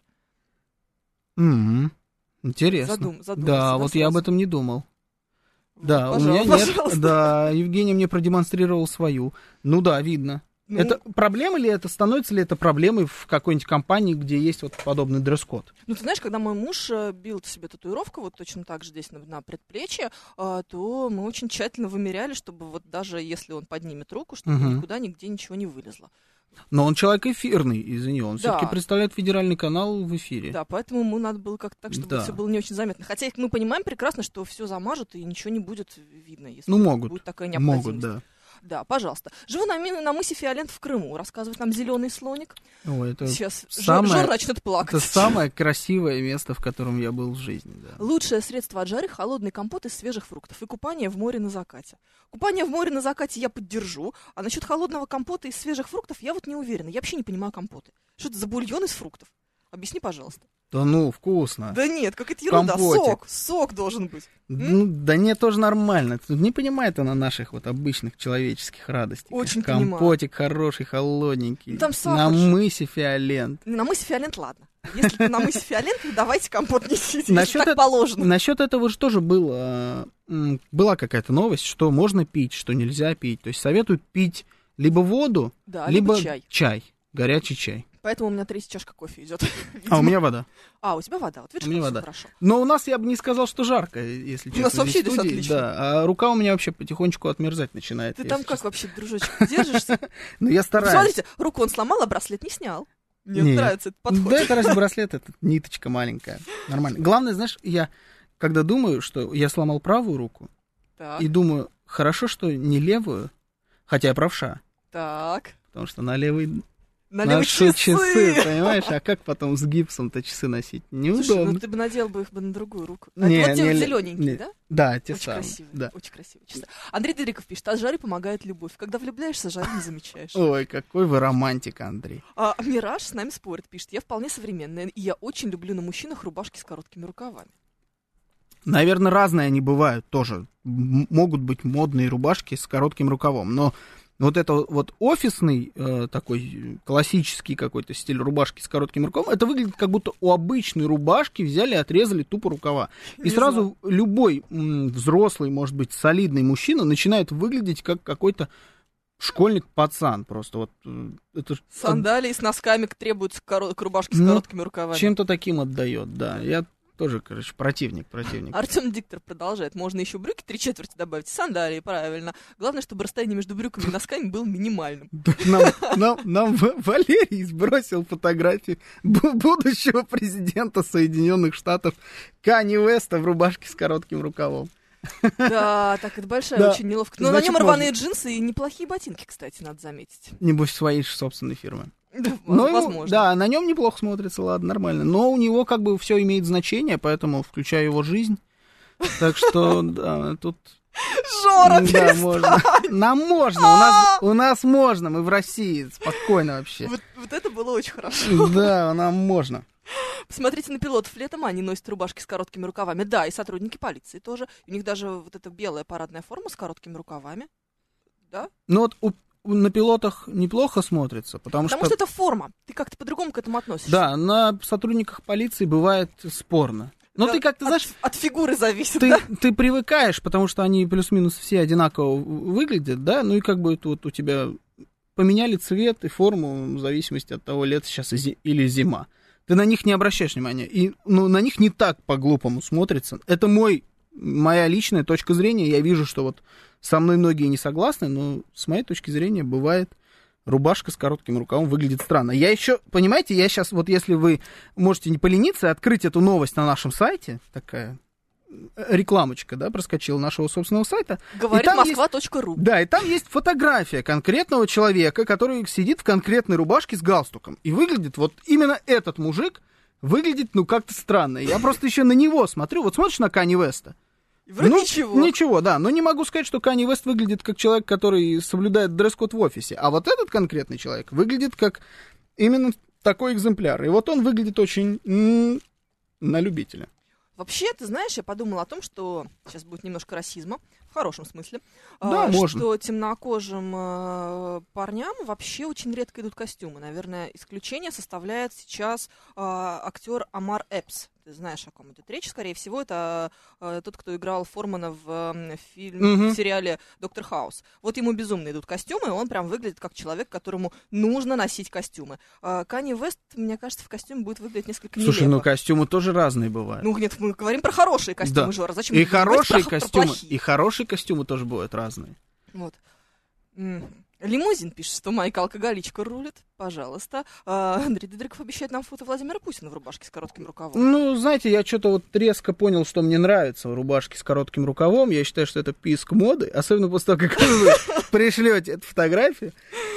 Интересно. Задумался, да, вот я об этом не думал. Да, у меня нет. Да, Евгений мне продемонстрировал свою. Ну да, видно. Это проблема ли это? Становится ли это проблемой в какой-нибудь компании, где есть вот подобный дресс-код? Ну, ты знаешь, когда мой муж бил себе татуировку, вот точно так же здесь на предплечье, то мы очень тщательно вымеряли, чтобы вот даже если он поднимет руку, чтобы никуда, нигде ничего не вылезло. Но он человек эфирный, извини, он все-таки представляет федеральный канал в эфире. Да, поэтому ему надо было как-то так, чтобы все было не очень заметно. Хотя мы понимаем прекрасно, что все замажут и ничего не будет видно, если будет такая необходимость. Могут, да. Да, пожалуйста. Живу на мысе Фиолент в Крыму, рассказывает нам зеленый слоник. Это сейчас Жор начнет плакать. Это самое красивое место, в котором я был в жизни. Да. Лучшее средство от жары — холодный компот из свежих фруктов и купание в море на закате. Купание в море на закате я поддержу, а насчет холодного компота из свежих фруктов я вот не уверена. Я вообще не понимаю компоты. Что это за бульон из фруктов? Объясни, пожалуйста. Да вкусно. Да нет, какая-то ерунда. Компотик. Сок должен быть. Да нет, тоже нормально. Тут не понимает она наших вот обычных человеческих радостей. Очень Компотик хороший, холодненький. Там сахар. На мысе Фиолент. На мысе Фиолент, ладно. Если ты на мысе Фиолент, давайте компот несите, если так положено. Насчет этого же тоже была какая-то новость, что можно пить, что нельзя пить. То есть советуют пить либо воду, либо чай, горячий чай. Поэтому у меня 3 чашка кофе идет. А у меня вода. А, у тебя вода. Вот видишь, у меня как вода. хорошо. Но у нас я бы не сказал, что жарко, если честно. У нас вообще здесь отлично. Да, а рука у меня вообще потихонечку отмерзать начинает. Ты там как вообще, дружочек, держишься? Ну, я стараюсь. Смотрите, руку он сломал, а браслет не снял. Мне нравится этот подход. Да, это разве браслет, это ниточка маленькая. Нормально. Главное, знаешь, я когда думаю, что я сломал правую руку, и думаю, хорошо, что не левую, хотя я правша. Так. Потому что на левый... Наши часы, понимаешь? А как потом с гипсом-то часы носить? Неудобно. Слушай, ну ты бы надел бы их на другую руку. Это вот те зелененькие, да? Да, те очень самые. Красивые, да. Очень красивые часы. Андрей Дыриков пишет, от жары помогает любовь. Когда влюбляешься, жары не замечаешь. Ой, какой вы романтик, Андрей. Мираж с нами спорит, пишет, я вполне современная, и я очень люблю на мужчинах рубашки с короткими рукавами. Наверное, разные они бывают тоже. Могут быть модные рубашки с коротким рукавом, но вот это вот офисный такой классический какой-то стиль рубашки с коротким рукавом, это выглядит как будто у обычной рубашки взяли и отрезали тупо рукава. И сразу любой взрослый, может быть, солидный мужчина начинает выглядеть как какой-то школьник-пацан просто. Вот, это сандалии с носками требуются к рубашке с короткими рукавами. Чем-то таким отдает, да. Я тоже, короче, противник. Артем Диктор продолжает. Можно еще брюки 3/4 добавить, сандалии, правильно. Главное, чтобы расстояние между брюками и носками было минимальным. Нам Валерий сбросил фотографии будущего президента Соединенных Штатов Канье Уэста в рубашке с коротким рукавом. Да, так это большая, очень неловко. Но на нем рваные джинсы и неплохие ботинки, кстати, надо заметить. Небось, своей собственной фирмы. Возможно. Да, на нем неплохо смотрится, ладно, нормально. Но у него как бы все имеет значение, поэтому включая его жизнь. Так что, да, тут... Жора, да, можно. Нам можно, у нас можно, мы в России, спокойно вообще. Вот это было очень хорошо. Да, нам можно. Посмотрите на пилотов летом, они носят рубашки с короткими рукавами. Да, и сотрудники полиции тоже. У них даже вот эта белая парадная форма с короткими рукавами. Да? Ну вот на пилотах неплохо смотрится, потому что это форма. Ты как-то по-другому к этому относишься. Да, на сотрудниках полиции бывает спорно. Но ты как-то, знаешь... От фигуры зависит, ты привыкаешь, потому что они плюс-минус все одинаково выглядят, да, ну и как бы вот у тебя поменяли цвет и форму в зависимости от того, лето сейчас или зима. Ты на них не обращаешь внимания, и на них не так по-глупому смотрится. Это моя личная точка зрения, я вижу, что вот со мной многие не согласны, но с моей точки зрения бывает... Рубашка с коротким рукавом выглядит странно. Я еще, понимаете, я сейчас, вот если вы можете не полениться, открыть эту новость на нашем сайте, такая рекламочка, да, проскочила нашего собственного сайта. Говорит Москва.ру. Да, и там есть фотография конкретного человека, который сидит в конкретной рубашке с галстуком. И выглядит, вот именно этот мужик выглядит, как-то странно. Я просто еще на него смотрю. Вот смотришь на Канье Уэста. Ничего, да. Но не могу сказать, что Канье Уэст выглядит как человек, который соблюдает дресс-код в офисе. А вот этот конкретный человек выглядит как именно такой экземпляр. И вот он выглядит очень на любителя. Вообще, ты знаешь, я подумала о том, что сейчас будет немножко расизма, в хорошем смысле, да, что темнокожим парням вообще очень редко идут костюмы. Наверное, исключение составляет сейчас актер Омар Эпс. Ты знаешь, о ком идет речь. Скорее всего, это тот, кто играл Формана в в сериале «Доктор Хаус». Вот ему безумно идут костюмы, и он прям выглядит как человек, которому нужно носить костюмы. Канье Уэст, мне кажется, в костюме будет выглядеть несколько нелепо. Слушай, костюмы тоже разные бывают. Нет, мы говорим про хорошие костюмы, да. Жора. Зачем и хорошие костюмы, и хорошие костюмы тоже бывают разные. Вот. Лимузин пишет, что Майка алкоголичка рулит. Пожалуйста. Андрей Дидриков обещает нам фото Владимира Путина в рубашке с коротким рукавом. Знаете, я что-то вот резко понял, что мне нравится в рубашке с коротким рукавом. Я считаю, что это писк моды. Особенно после того, как вы пришлете эту фотографию.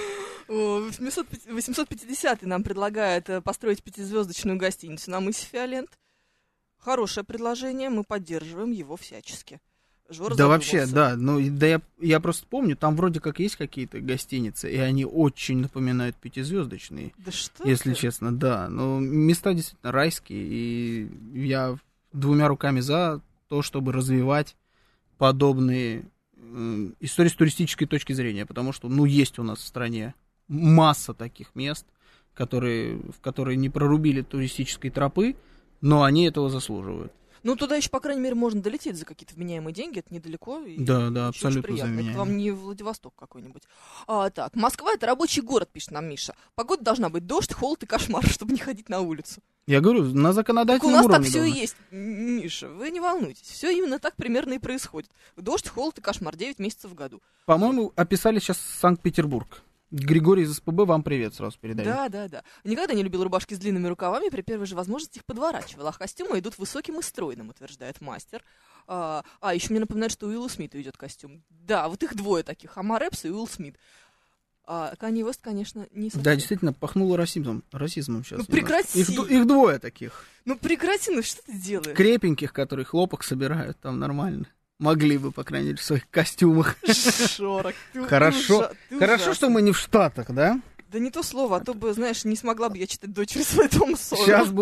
850-й нам предлагает построить 5-звездочную гостиницу на мысе Фиолент. Хорошее предложение, мы поддерживаем его всячески. Жора да вообще, да, я просто помню, там вроде как есть какие-то гостиницы, и они очень напоминают 5-звездочные. Да что если ты? Честно, да. Но места действительно райские, и я 2 руками за то, чтобы развивать подобные истории с туристической точки зрения, потому что, есть у нас в стране масса таких мест, в которые не прорубили туристической тропы, но они этого заслуживают. Ну, туда еще, по крайней мере, можно долететь за какие-то вменяемые деньги, это недалеко. Да, абсолютно приятно. Это вам не Владивосток какой-нибудь. Так, Москва — это рабочий город, пишет нам Миша. Погода должна быть дождь, холод и кошмар, чтобы не ходить на улицу. Я говорю, на законодательном уровне. У нас так все и есть, Миша, вы не волнуйтесь. Все именно так примерно и происходит. Дождь, холод и кошмар 9 месяцев в году. По-моему, описали сейчас Санкт-Петербург. Григорий из СПБ, вам привет сразу передаю. Да. Никогда не любил рубашки с длинными рукавами, при первой же возможности их подворачивал. А костюмы идут высоким и стройным, утверждает мастер. Еще мне напоминают, что у Уилла Смита идет костюм. Да, вот их двое таких, Омар Эпс и Уилл Смит. Канье Уэст, конечно, не совсем. Да, действительно, пахнуло расизмом сейчас. Ну прекрати. Их двое таких. Ну прекрати, ну что ты делаешь? Крепеньких, которые хлопок собирают, там нормально. Могли бы, по крайней мере, в своих костюмах. Шорох. Хорошо, что мы не в Штатах, да? Да не то слово, а то бы, знаешь, не смогла бы я читать дочери своей Тома Сойера.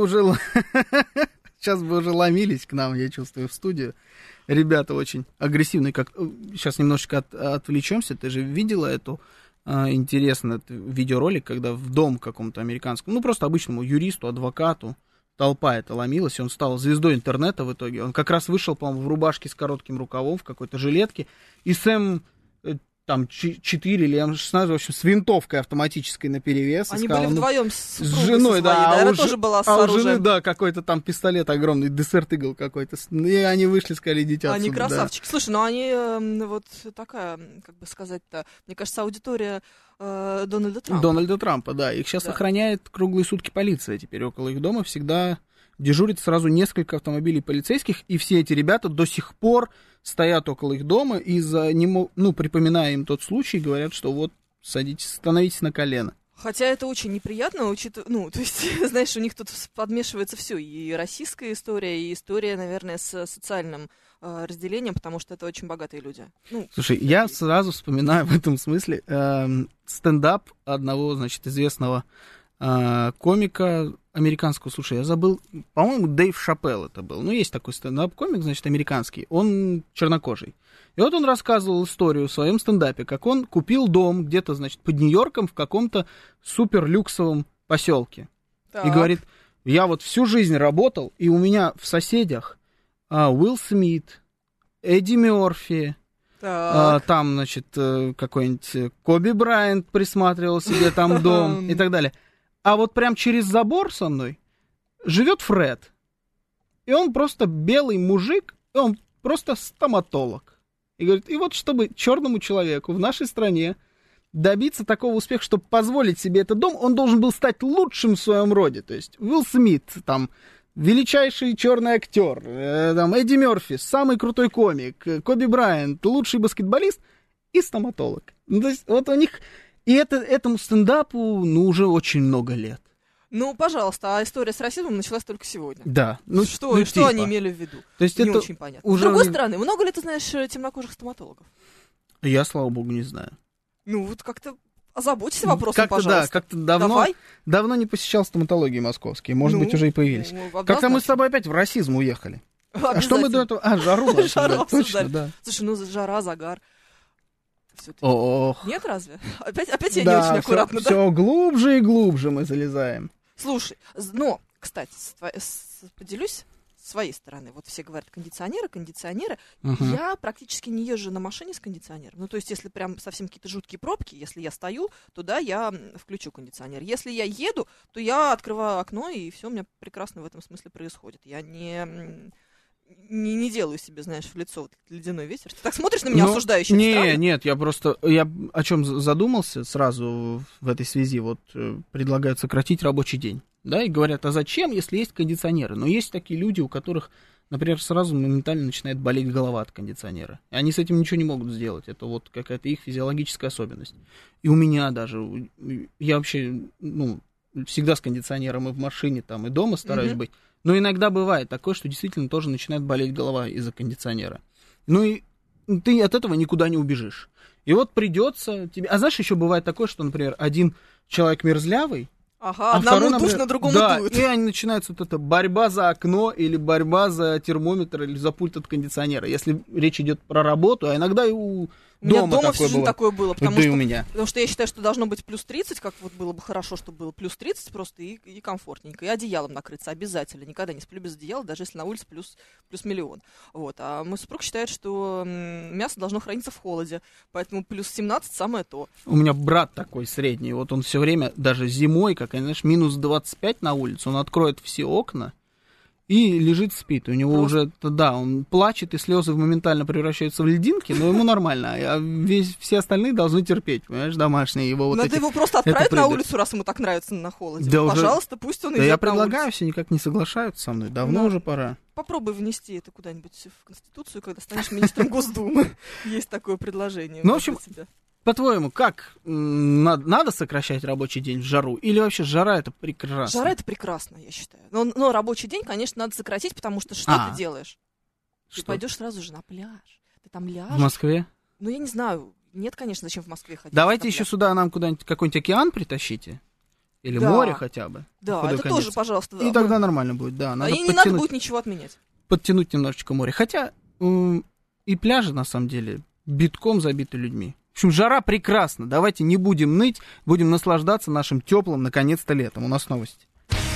Сейчас бы уже ломились к нам, я чувствую, в студию. Ребята очень агрессивные. Сейчас немножечко отвлечемся. Ты же видела эту интересный видеоролик, когда в дом какому-то американскому, просто обычному юристу, адвокату, толпа эта ломилась, и он стал звездой интернета в итоге. Он как раз вышел, по-моему, в рубашке с коротким рукавом, в какой-то жилетке, и с М4 или М16, в общем, с винтовкой автоматической наперевес. Они были вдвоем с женой, да, она тоже была с оружием. У жены, да, какой-то там пистолет огромный, Desert Eagle какой-то, и они вышли, сказали, идите отсюда. Они красавчики. Да. Слушай, они вот такая, как бы сказать-то, мне кажется, аудитория Дональда Трампа. Дональда Трампа, да. Их сейчас охраняет круглые сутки полиция теперь около их дома. Всегда дежурит сразу несколько автомобилей полицейских, и все эти ребята до сих пор стоят около их дома и, припоминая им тот случай, говорят, что вот становитесь на колено. Хотя это очень неприятно, то есть, знаешь, у них тут подмешивается все, и российская история, и история, наверное, с социальным разделением, потому что это очень богатые люди. Слушай, я сразу вспоминаю в этом смысле стендап одного, известного комика американского. Слушай, я забыл, по-моему, Дэйв Шапелл это был. Есть такой стендап-комик, американский, он чернокожий. И вот он рассказывал историю в своем стендапе, как он купил дом где-то, под Нью-Йорком в каком-то суперлюксовом поселке. Так. И говорит, я вот всю жизнь работал, и у меня в соседях Уилл Смит, Эдди Мерфи, там, какой-нибудь Коби Брайант присматривал себе там дом и так далее. А вот прям через забор со мной живет Фред. И он просто белый мужик, и он просто стоматолог. И говорит, и вот чтобы черному человеку в нашей стране добиться такого успеха, чтобы позволить себе этот дом, он должен был стать лучшим в своем роде. То есть Уилл Смит, там, величайший черный актер, Эдди Мерфи, самый крутой комик, Коби Брайант, лучший баскетболист и стоматолог. То есть вот у них... И этому стендапу, уже очень много лет. Пожалуйста, а история с расизмом началась только сегодня. Да. Что они имели в виду? То есть не это очень понятно. С другой стороны, много ли ты знаешь темнокожих стоматологов? Я, слава богу, не знаю. Как-то озаботься вопросом, пожалуйста. Да, как-то давно не посещал стоматологии московские. Может быть, уже и появились. Как-то мы с тобой опять в расизм уехали. А что мы до этого? Жару. Точно, да. Слушай, жара, загар. Ох. Нет, разве? Опять я не очень аккуратно, да? Все глубже и глубже мы залезаем. Слушай, кстати, поделюсь с своей стороны. Вот все говорят, кондиционеры. Я практически не езжу на машине с кондиционером. То есть, если прям совсем какие-то жуткие пробки, если я стою, то да, я включу кондиционер. Если я еду, то я открываю окно, и все у меня прекрасно в этом смысле происходит. Я не делаю себе, знаешь, в лицо ледяной ветер. Ты так смотришь на меня осуждающе? Нет, я о чем задумался сразу в этой связи. Предлагают сократить рабочий день. Да, и говорят, а зачем, если есть кондиционеры? Но есть такие люди, у которых, например, сразу моментально начинает болеть голова от кондиционера. И они с этим ничего не могут сделать. Это какая-то их физиологическая особенность. И у меня даже, я вообще, всегда с кондиционером и в машине, там, и дома стараюсь быть. Но иногда бывает такое, что действительно тоже начинает болеть голова из-за кондиционера. И ты от этого никуда не убежишь. И вот придется тебе... А знаешь, еще бывает такое, что, например, один человек мерзлявый, одному второй, например, другому дует. И они начинаются эта борьба за окно, или борьба за термометр, или за пульт от кондиционера. Если речь идет про работу, а иногда и у У меня дома всю жизнь такое было, потому что я считаю, что должно быть плюс 30, как вот было бы хорошо, чтобы было плюс 30 просто и комфортненько. И одеялом накрыться обязательно. Никогда не сплю без одеяла, даже если на улице плюс миллион. Вот. А мой супруг считает, что мясо должно храниться в холоде, поэтому плюс 17 самое то. У меня брат такой средний, вот он все время, даже зимой, как, знаешь, минус 25 на улице, он откроет все окна и лежит, спит. У него уже, да, он плачет, и слезы моментально превращаются в льдинки, но ему нормально. А все остальные должны терпеть, понимаешь, домашние его вот. Надо его просто отправить на улицу, раз ему так нравится на холоде. Да пожалуйста, пусть он идет на улицу. Да я предлагаю, все никак не соглашаются со мной. Давно уже пора. Попробуй внести это куда-нибудь в Конституцию, когда станешь министром Госдумы. Есть такое предложение. Ну, в общем, по-твоему, как надо сокращать рабочий день в жару? Или вообще жара это прекрасно? Жара это прекрасно, я считаю. Но рабочий день, конечно, надо сократить, потому что что ты делаешь? Ты пойдешь сразу же на пляж. Ты там ляжешь. В Москве? Ну, я не знаю. Нет, конечно, зачем в Москве ходить. Давайте еще сюда нам куда-нибудь какой-нибудь океан притащите. Или море хотя бы. Да, это тоже, пожалуйста. И тогда нормально будет, да. И не надо будет ничего отменять. Подтянуть немножечко море. Хотя и пляжи, на самом деле, битком забиты людьми. В общем, жара прекрасна. Давайте не будем ныть, будем наслаждаться нашим теплым, наконец-то, летом. У нас новости.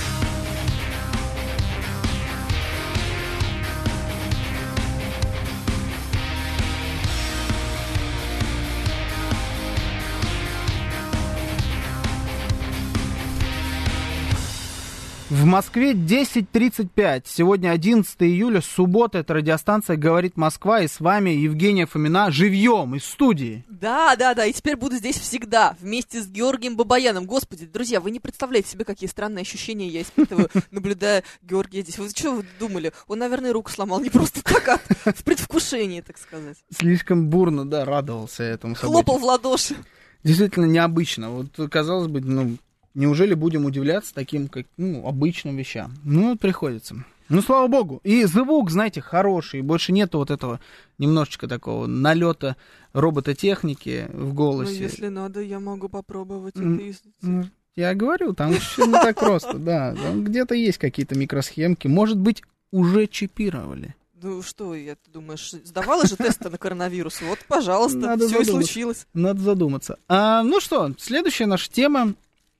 В Москве 10:35. Сегодня 11 июля, суббота. Это радиостанция «Говорит Москва». И с вами Евгения Фомина живьем из студии. Да. И теперь буду здесь всегда, вместе с Георгием Бабаяном. Господи, друзья, вы не представляете себе, какие странные ощущения я испытываю, наблюдая Георгия здесь. Вы что вы думали? Он, наверное, руку сломал не просто так, а в предвкушении, так сказать. Слишком бурно, да, радовался этому событию. Хлопал в ладоши. Действительно необычно. Вот, казалось бы, неужели будем удивляться таким, обычным вещам? приходится. Слава богу. И звук, знаете, хороший. Больше нету вот этого немножечко такого налета робототехники в голосе. Если надо, я могу попробовать это. Я говорю, там все не так просто, да. Там где-то есть какие-то микросхемки. Может быть, уже чипировали. Ну что, ты думаешь, сдавала же тесты на коронавирус? Вот, пожалуйста, все и случилось. Надо задуматься. Следующая наша тема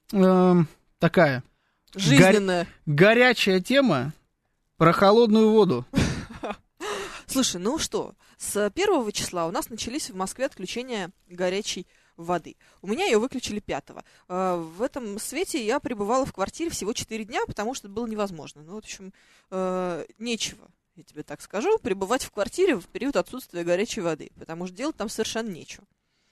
такая. Жизненная. Горячая тема про холодную воду. Слушай, с 1 числа у нас начались в Москве отключения горячей воды. У меня ее выключили 5-го. В этом свете я пребывала в квартире всего 4 дня, потому что это было невозможно. В общем, нечего, я тебе так скажу, пребывать в квартире в период отсутствия горячей воды, потому что делать там совершенно нечего.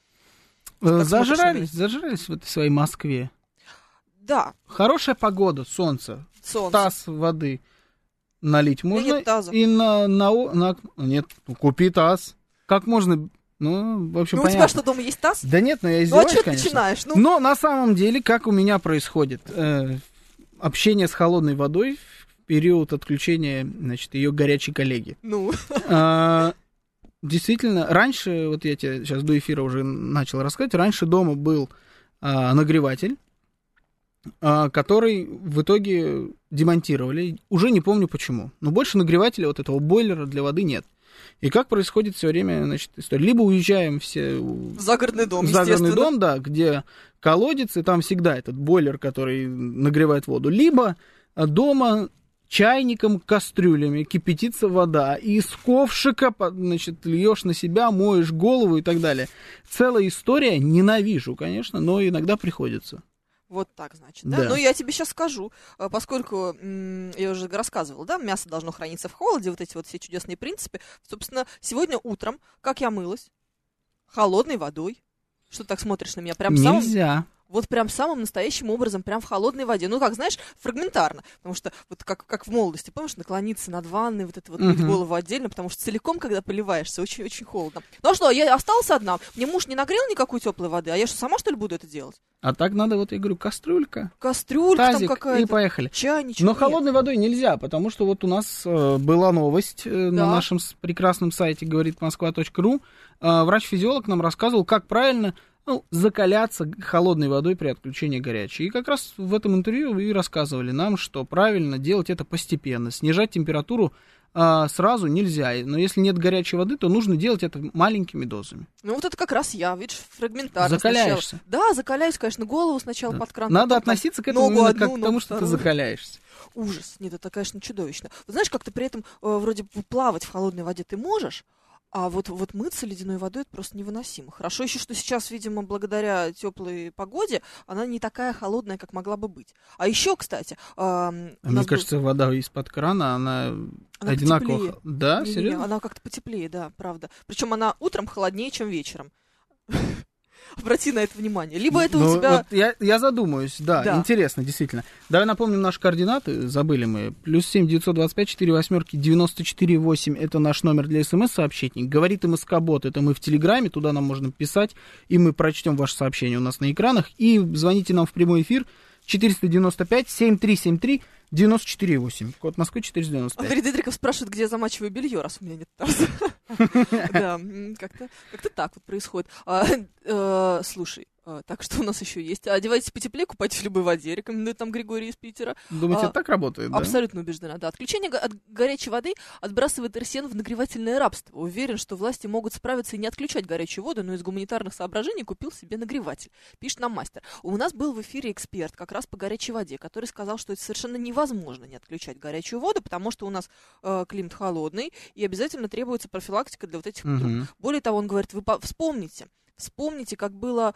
Зажрались в этой своей Москве. Да. Хорошая погода, солнце. Таз воды налить можно. Нет таза. И нет, купи таз. Как можно? В общем, понятно. У тебя что, дома есть таз? Да нет, я издеваюсь, что конечно. Ты начинаешь? Но на самом деле, как у меня происходит общение с холодной водой в период отключения, ее горячей коллеги. Действительно, раньше, вот я тебе сейчас до эфира уже начал рассказывать, раньше дома был нагреватель, который в итоге демонтировали. Уже не помню почему. Но больше нагревателя, вот этого бойлера для воды нет. И как происходит все время, история. Либо уезжаем все в загородный дом, да, где колодец, и там всегда этот бойлер, который нагревает воду. Либо дома чайником, кастрюлями кипятится вода, и из ковшика, льешь на себя, моешь голову и так далее. Целая история, ненавижу, конечно, но иногда приходится. Вот так, значит, да? Ну, я тебе сейчас скажу, поскольку, я уже рассказывала, да, мясо должно храниться в холоде, вот эти вот все чудесные принципы. Собственно, сегодня утром, как я мылась? Холодной водой. Что ты так смотришь на меня? Нельзя. Вот прям самым настоящим образом, прям в холодной воде. Как знаешь, фрагментарно. Потому что вот как в молодости, помнишь, наклониться над ванной, вот это вот мыть голову отдельно, потому что целиком, когда поливаешься, очень-очень холодно. Ну а что, я осталась одна. Мне муж не нагрел никакой теплой воды, а я что, сама, что ли, буду это делать? А так надо, вот я говорю, кастрюлька. Кастрюлька там какая-то. И поехали. Чайничек. Но холодной водой нельзя, потому что вот у нас была новость на нашем прекрасном сайте говоритmoskva.ru. Врач-физиолог нам рассказывал, как правильно закаляться холодной водой при отключении горячей. И как раз в этом интервью и рассказывали нам, что правильно делать это постепенно. Снижать температуру сразу нельзя. Но если нет горячей воды, то нужно делать это маленькими дозами. Ну вот это как раз я, видишь, фрагментарно. Закаляешься. Сначала. Да, закаляюсь, конечно, голову сначала под кран. Надо относиться к этому именно как к тому, что ты закаляешься. Ужас. Нет, это, конечно, чудовищно. Вот знаешь, как ты при этом вроде плавать в холодной воде ты можешь, а вот мыться ледяной водой это просто невыносимо. Хорошо еще, что сейчас, видимо, благодаря теплой погоде, она не такая холодная, как могла бы быть. А еще, кстати... Мне кажется, вода из-под крана, она одинаково... Потеплее. Да, серьезно? Она как-то потеплее, да, правда. Причем она утром холоднее, чем вечером. Обрати на это внимание. Либо это у тебя... Вот я задумаюсь, да, интересно, действительно. Давай напомним наши координаты, забыли мы. +7 925 48 94 8, это наш номер для смс-сообщений. Говорит МСК-бот, это мы в Телеграме, туда нам можно писать, и мы прочтем ваше сообщение у нас на экранах. И звоните нам в прямой эфир 495-7373-94-8. Код Москвы 495. Андрей Дидриков спрашивает, где я замачиваю белье, раз у меня нет таза. Да, как-то так вот происходит. Слушай, так, что у нас еще есть? Одевайтесь потеплее, купайтесь в любой воде, рекомендует там Григорий из Питера. Думаете, это так работает, да? Абсолютно убеждена, да. Отключение от горячей воды отбрасывает арсен в нагревательное рабство. Уверен, что власти могут справиться и не отключать горячую воду, но из гуманитарных соображений купил себе нагреватель. Пишет нам мастер. У нас был в эфире эксперт как раз по горячей воде, который сказал, что это совершенно невозможно не отключать горячую воду, потому что у нас климат холодный, и обязательно требуется профилактика для вот этих труб. Более того, он говорит, вы вспомните, как было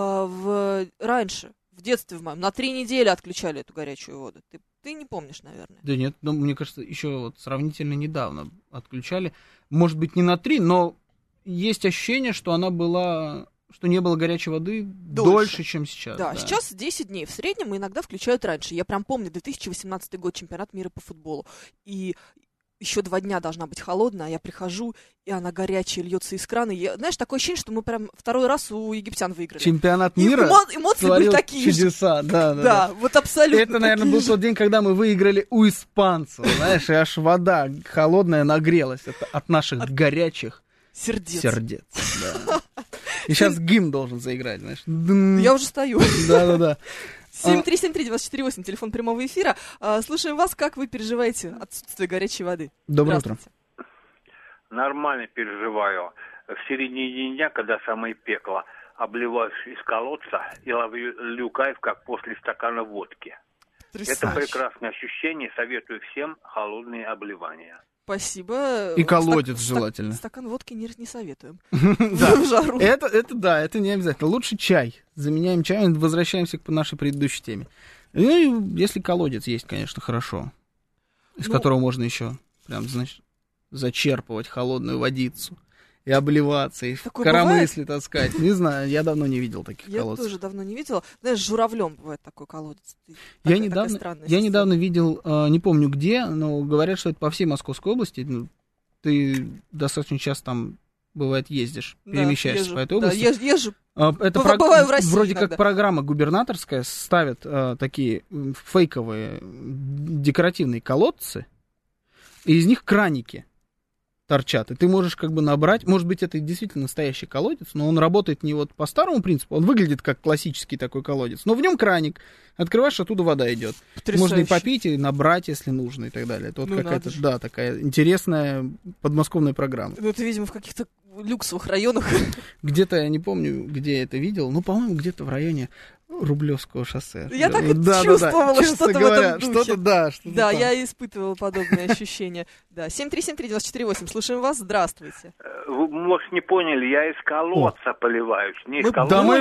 раньше, в детстве в моем, на 3 недели отключали эту горячую воду. Ты не помнишь, наверное. Да нет, но мне кажется, еще вот сравнительно недавно отключали. Может быть, не на 3, но есть ощущение, что она была... что не было горячей воды дольше, чем сейчас. Да, сейчас 10 дней в среднем, иногда включают раньше. Я прям помню 2018 год, чемпионат мира по футболу. И еще 2 дня должна быть холодная, а я прихожу, и она горячая, льется из крана. Знаешь, такое ощущение, что мы прям второй раз у египтян выиграли. Чемпионат мира эмоции были такие чудеса, же. Да, вот абсолютно. Это, наверное, был тот день, когда мы выиграли у испанцев. Знаешь, и аж вода холодная нагрелась от наших горячих сердец. Да. И сейчас гимн должен заиграть, знаешь. Я уже стою. Да. 7373948, телефон прямого эфира. Слушаем вас, как вы переживаете отсутствие горячей воды? Доброе утро. Нормально переживаю. В середине дня, когда самое пекло, обливаюсь из колодца и ловлю кайф, как после стакана водки. Это прекрасное ощущение. Советую всем холодные обливания. Спасибо. И колодец желательно. Стакан водки не советуем. В жару. Это не обязательно. Лучше чай. Заменяем чаем, возвращаемся к нашей предыдущей теме. Ну, если колодец есть, конечно, хорошо. Из которого можно еще прям, значит, зачерпывать холодную водицу. И обливаться, и коромысли таскать. Не знаю, я давно не видел таких колодцев. Я тоже давно не видела. Знаешь, с журавлем бывает такой колодец. Я недавно видел, не помню где, но говорят, что это по всей Московской области. Ты достаточно часто там, бывает, ездишь, перемещаешься по этой области. Да, езжу. Это бываю в России вроде иногда. как программа губернаторская, ставят такие фейковые декоративные колодцы, и из них краники торчат, и ты можешь как бы набрать, может быть, это действительно настоящий колодец, но он работает не вот по старому принципу, он выглядит как классический такой колодец, но в нем краник, открываешь, оттуда вода идет. Можно и попить, и набрать, если нужно, и так далее. Это вот какая-то, такая интересная подмосковная программа. Ну, это, видимо, в каких-то люксовых районах. Где-то, я не помню, где я это видел, но, по-моему, где-то в районе Рублевского шоссе. Я так и чувствовала, что-то в этом духе. Да, я испытывала подобные ощущения. Да, 7373948, слушаем вас, здравствуйте. Вы, может, не поняли, я из колодца поливаюсь, не из колодца. Да мы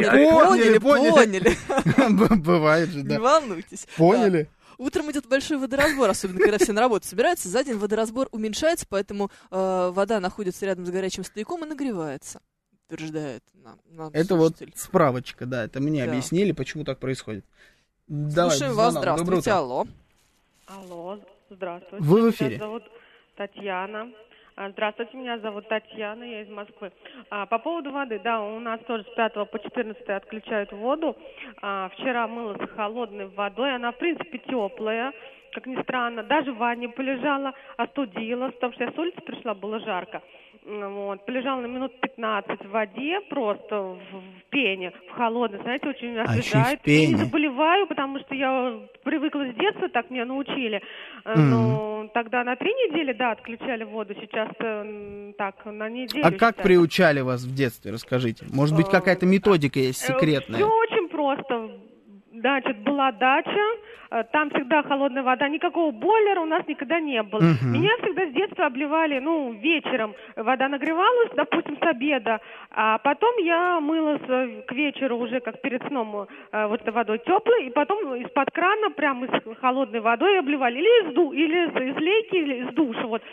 поняли. Бывает же, да. Не волнуйтесь. Поняли. Утром идет большой водоразбор, особенно когда все на работу собираются. За день водоразбор уменьшается, поэтому вода находится рядом с горячим стояком и нагревается. Утверждает нам это слушатель. Вот справочка, да, это мне объяснили, почему так происходит. Слушаем вас, здравствуйте, алло. Алло, здравствуйте. Вы в эфире. Меня зовут Татьяна. Здравствуйте, меня зовут Татьяна, я из Москвы. По поводу воды, да, у нас тоже с 5 по 14 отключают воду. Вчера мылась холодной водой, она в принципе теплая, как ни странно. Даже в ванне полежала, остудилась, потому что я с улицы пришла, было жарко. вот, полежала на минут 15 в воде, просто в пене, в холодной, знаете, очень освежает. Я не заболеваю, потому что я привыкла с детства, так меня научили. Но тогда на 3 недели, да, отключали воду, сейчас так, на неделю. А как приучали вас в детстве, расскажите? Может быть, какая-то методика есть секретная? Все очень просто. Значит, была дача, там всегда холодная вода, никакого бойлера у нас никогда не было. Меня всегда с детства обливали, вечером вода нагревалась, допустим, с обеда, а потом я мылась к вечеру уже, как перед сном, вот этой водой теплой, и потом из-под крана, прямо из холодной водой обливали, или из лейки, или из душа, вот.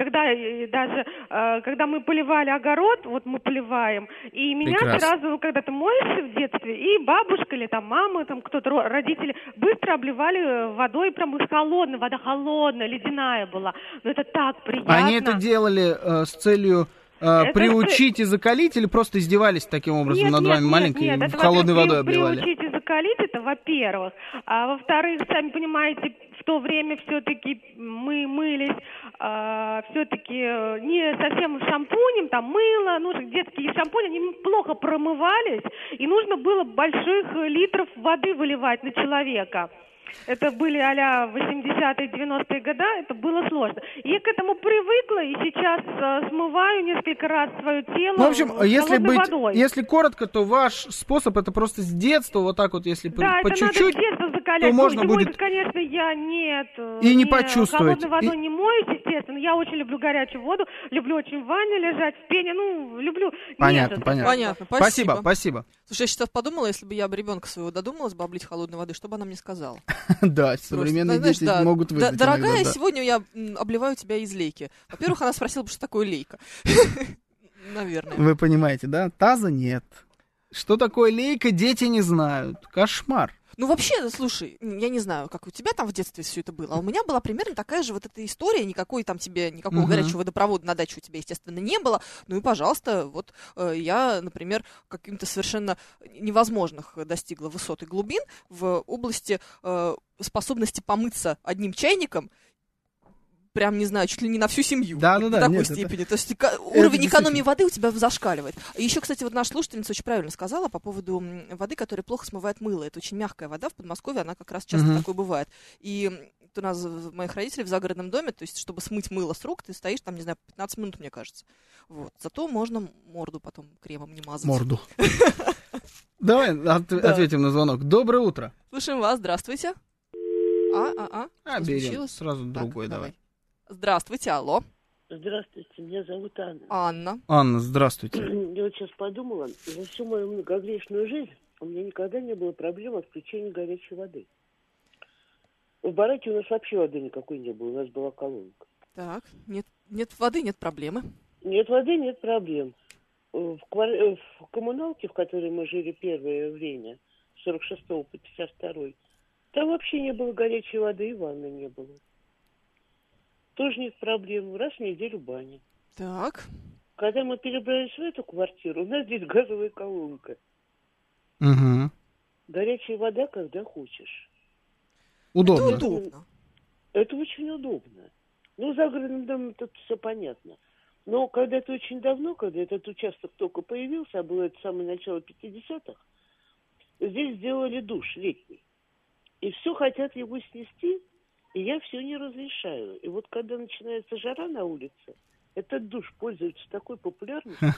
Когда мы поливали огород, вот мы поливаем, и меня сразу, когда ты моешься в детстве, и бабушка или там мама, там кто-то, родители, быстро обливали водой, прям из холодной, вода холодная, ледяная была. Но это так приятно. Они это делали с целью приучить и закалить, или просто издевались таким образом над вами маленькой и холодной водой обливали? Приучить и закалить, это во-первых. А во-вторых, сами понимаете, в то время все-таки мы мылись все-таки не совсем шампунем, там мыло, детские шампуни, они плохо промывались, и нужно было больших литров воды выливать на человека. Это были а-ля 80-е, 90-е годы, это было сложно. Я к этому привыкла, и сейчас смываю несколько раз свое тело в общем, водой. Если коротко, то ваш способ это просто с детства, вот так вот, если по чуть-чуть, то можно будет... конечно, я не почувствуете. Холодной водой не моюсь, естественно. Я очень люблю горячую воду, люблю очень в ванне лежать, в пене, люблю... Понятно. Спасибо. Слушай, я сейчас подумала, если бы я ребенка своего додумалась бы облить холодной водой, что бы она мне сказала? Да, современные дети могут вызвать. Дорогая, сегодня я обливаю тебя из лейки. Во-первых, она спросила бы, что такое лейка. Наверное. Вы понимаете, да? Таза нет. Что такое лейка, дети не знают. Кошмар. Вообще, слушай, я не знаю, как у тебя там в детстве все это было, а у меня была примерно такая же вот эта история, никакого горячего водопровода на даче у тебя, естественно, не было, и, пожалуйста, вот я, например, каким-то совершенно невозможных достигла высот и глубин в области способности помыться одним чайником, прям, не знаю, чуть ли не на всю семью. Да, в такой степени. То есть уровень экономии воды у тебя зашкаливает. Еще, кстати, вот наша слушательница очень правильно сказала по поводу воды, которая плохо смывает мыло. Это очень мягкая вода. В Подмосковье она как раз часто такой бывает. И у нас у моих родителей в загородном доме, то есть, чтобы смыть мыло с рук, ты стоишь там, не знаю, 15 минут, мне кажется. Вот. Зато можно морду потом кремом не мазать. Морду. Давай ответим на звонок. Доброе утро. Слушаем вас. Здравствуйте. Берем. Сразу другой давай. Здравствуйте, алло. Здравствуйте, меня зовут Анна. Анна, здравствуйте. Я вот сейчас подумала, за всю мою многогрешную жизнь у меня никогда не было проблем отключения горячей воды. В бараке у нас вообще воды никакой не было, у нас была колонка. Так, нет воды, нет проблемы. Нет воды, нет проблем. В коммуналке, в которой мы жили первое время, с 46 по 52, там вообще не было горячей воды и ванны не было. Тоже нет проблем. Раз в неделю баня. Так. Когда мы перебрались в эту квартиру, у нас здесь газовая колонка. Угу. Горячая вода, когда хочешь. Удобно. Это удобно. Это очень удобно. В загородном доме тут все понятно. Но когда это очень давно, когда этот участок только появился, а было это самое начало 50-х, здесь сделали душ летний. И все хотят его снести, и я все не разрешаю. И вот когда начинается жара на улице, этот душ пользуется такой популярностью.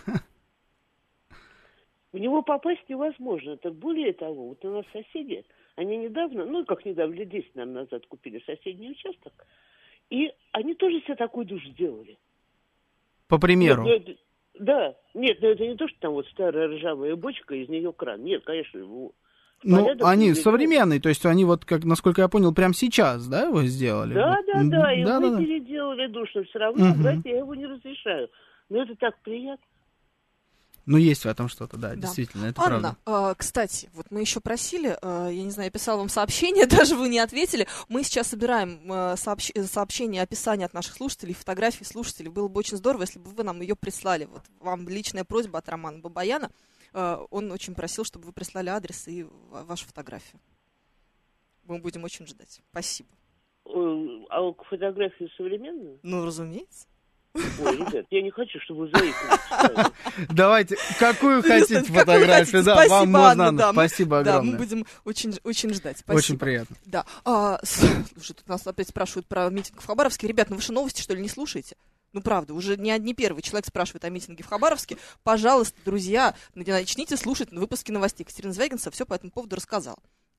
В него попасть невозможно. Так более того, вот у нас соседи, они недавно, лет 10 нам назад купили соседний участок, и они тоже себе такой душ сделали. По примеру. Нет, это не то, что там вот старая ржавая бочка, из нее кран. Нет, конечно, его... они современные, то есть они вот, как, насколько я понял, прямо сейчас, да, его сделали? Да, и мы переделали душ, но все равно брать я его не разрешаю. Но это так приятно. Есть в этом что-то, да, действительно, это Анна, правда. Кстати, вот мы еще просили, я не знаю, я писала вам сообщение, даже вы не ответили. Мы сейчас собираем сообщение, описание от наших слушателей, фотографии слушателей. Было бы очень здорово, если бы вы нам ее прислали. Вот вам личная просьба от Романа Бабаяна. Он очень просил, чтобы вы прислали адрес и вашу фотографию. Мы будем очень ждать. Спасибо. А фотографию современную? Разумеется. Ой, ребят, я не хочу, чтобы вы заикались. Давайте, какую хотите фотографию? Да, вам можно, Анна. Спасибо огромное. Да, мы будем очень ждать. Спасибо. Очень приятно. Да. Слушай, тут нас опять спрашивают про митинг в Хабаровске. Ребят, ну вы что, новости, что ли, не слушаете? Ну, правда, уже не первый человек спрашивает о митинге в Хабаровске. Пожалуйста, друзья, начните слушать выпуски новостей. Екатерина Звягинцева все по этому поводу рассказала.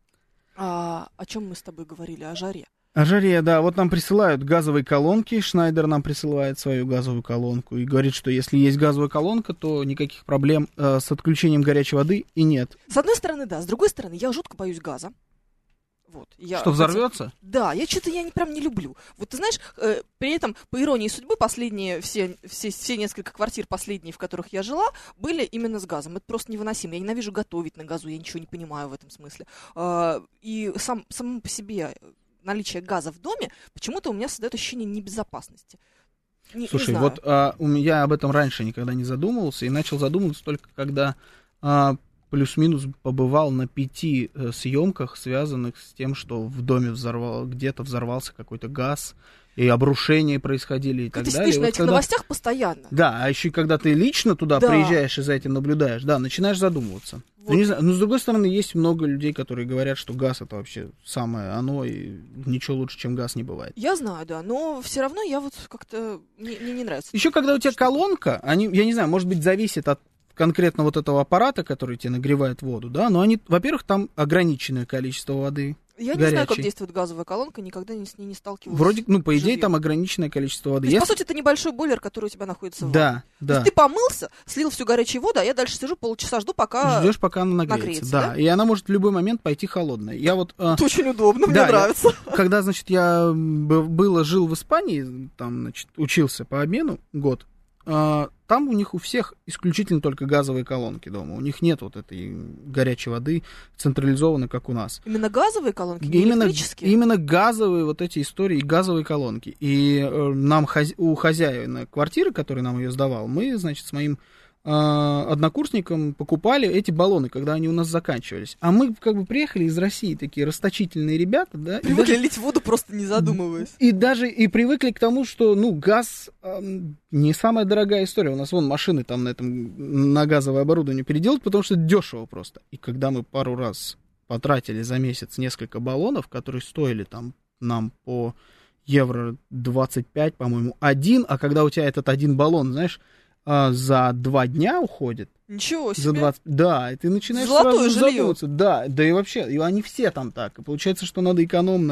О чем мы с тобой говорили? О жаре. О жаре, да. Вот нам присылают газовые колонки. Шнайдер нам присылает свою газовую колонку и говорит, что если есть газовая колонка, то никаких проблем с отключением горячей воды и нет. С одной стороны, да. С другой стороны, я жутко боюсь газа. Вот, что, взорвется? Да, я прям не люблю. Вот ты знаешь, при этом, по иронии судьбы, последние все несколько квартир последние, в которых я жила, были именно с газом. Это просто невыносимо. Я ненавижу готовить на газу, я ничего не понимаю в этом смысле. И само по себе наличие газа в доме почему-то у меня создает ощущение небезопасности. Слушай, вот я об этом раньше никогда не задумывался, и начал задумываться только когда плюс-минус побывал на 5 съемках, связанных с тем, что в доме где-то взорвался какой-то газ, и обрушения происходили и так далее. Ты сидишь на этих новостях постоянно. Да, а еще когда ты лично туда приезжаешь и за этим наблюдаешь, да, начинаешь задумываться. Вот. Не знаю, но с другой стороны, есть много людей, которые говорят, что газ это вообще самое оно, и ничего лучше, чем газ, не бывает. Я знаю, да, но все равно я вот как-то мне не нравится. Еще когда у тебя колонка, я не знаю, может быть, зависит от конкретно вот этого аппарата, который тебе нагревает воду, да, но они, во-первых, там ограниченное количество воды. Я не знаю, как действует газовая колонка, никогда с ней не сталкивалась. Вроде, по идее, там ограниченное количество воды. То есть, по сути, это небольшой бойлер, который у тебя находится в ванне. Да. То есть ты помылся, слил всю горячую воду, а я дальше сижу полчаса жду, пока... Ждешь, пока она нагреется. Да, и она может в любой момент пойти холодная. Это очень удобно, мне нравится. Когда, значит, я жил в Испании, там, значит, учился по обмену год, там у них у всех исключительно только газовые колонки дома. У них нет вот этой горячей воды централизованной, как у нас. Именно газовые колонки, не электрические? Именно газовые вот эти истории, газовые колонки. И нам у хозяина квартиры, который нам ее сдавал, мы, значит, с моим однокурсникам покупали эти баллоны, когда они у нас заканчивались. А мы как бы приехали из России, такие расточительные ребята, да. Привыкли лить воду, просто не задумываясь. И привыкли к тому, что, газ не самая дорогая история. У нас машины там на газовое оборудование переделают, потому что это дешево просто. И когда мы пару раз потратили за месяц несколько баллонов, которые стоили там нам по евро 25, по-моему, а когда у тебя этот один баллон, знаешь, за 2 дня уходит. Ничего себе. За 20, да, и ты начинаешь золотое сразу задумываться. Да, и вообще, и они все там так. И получается, что надо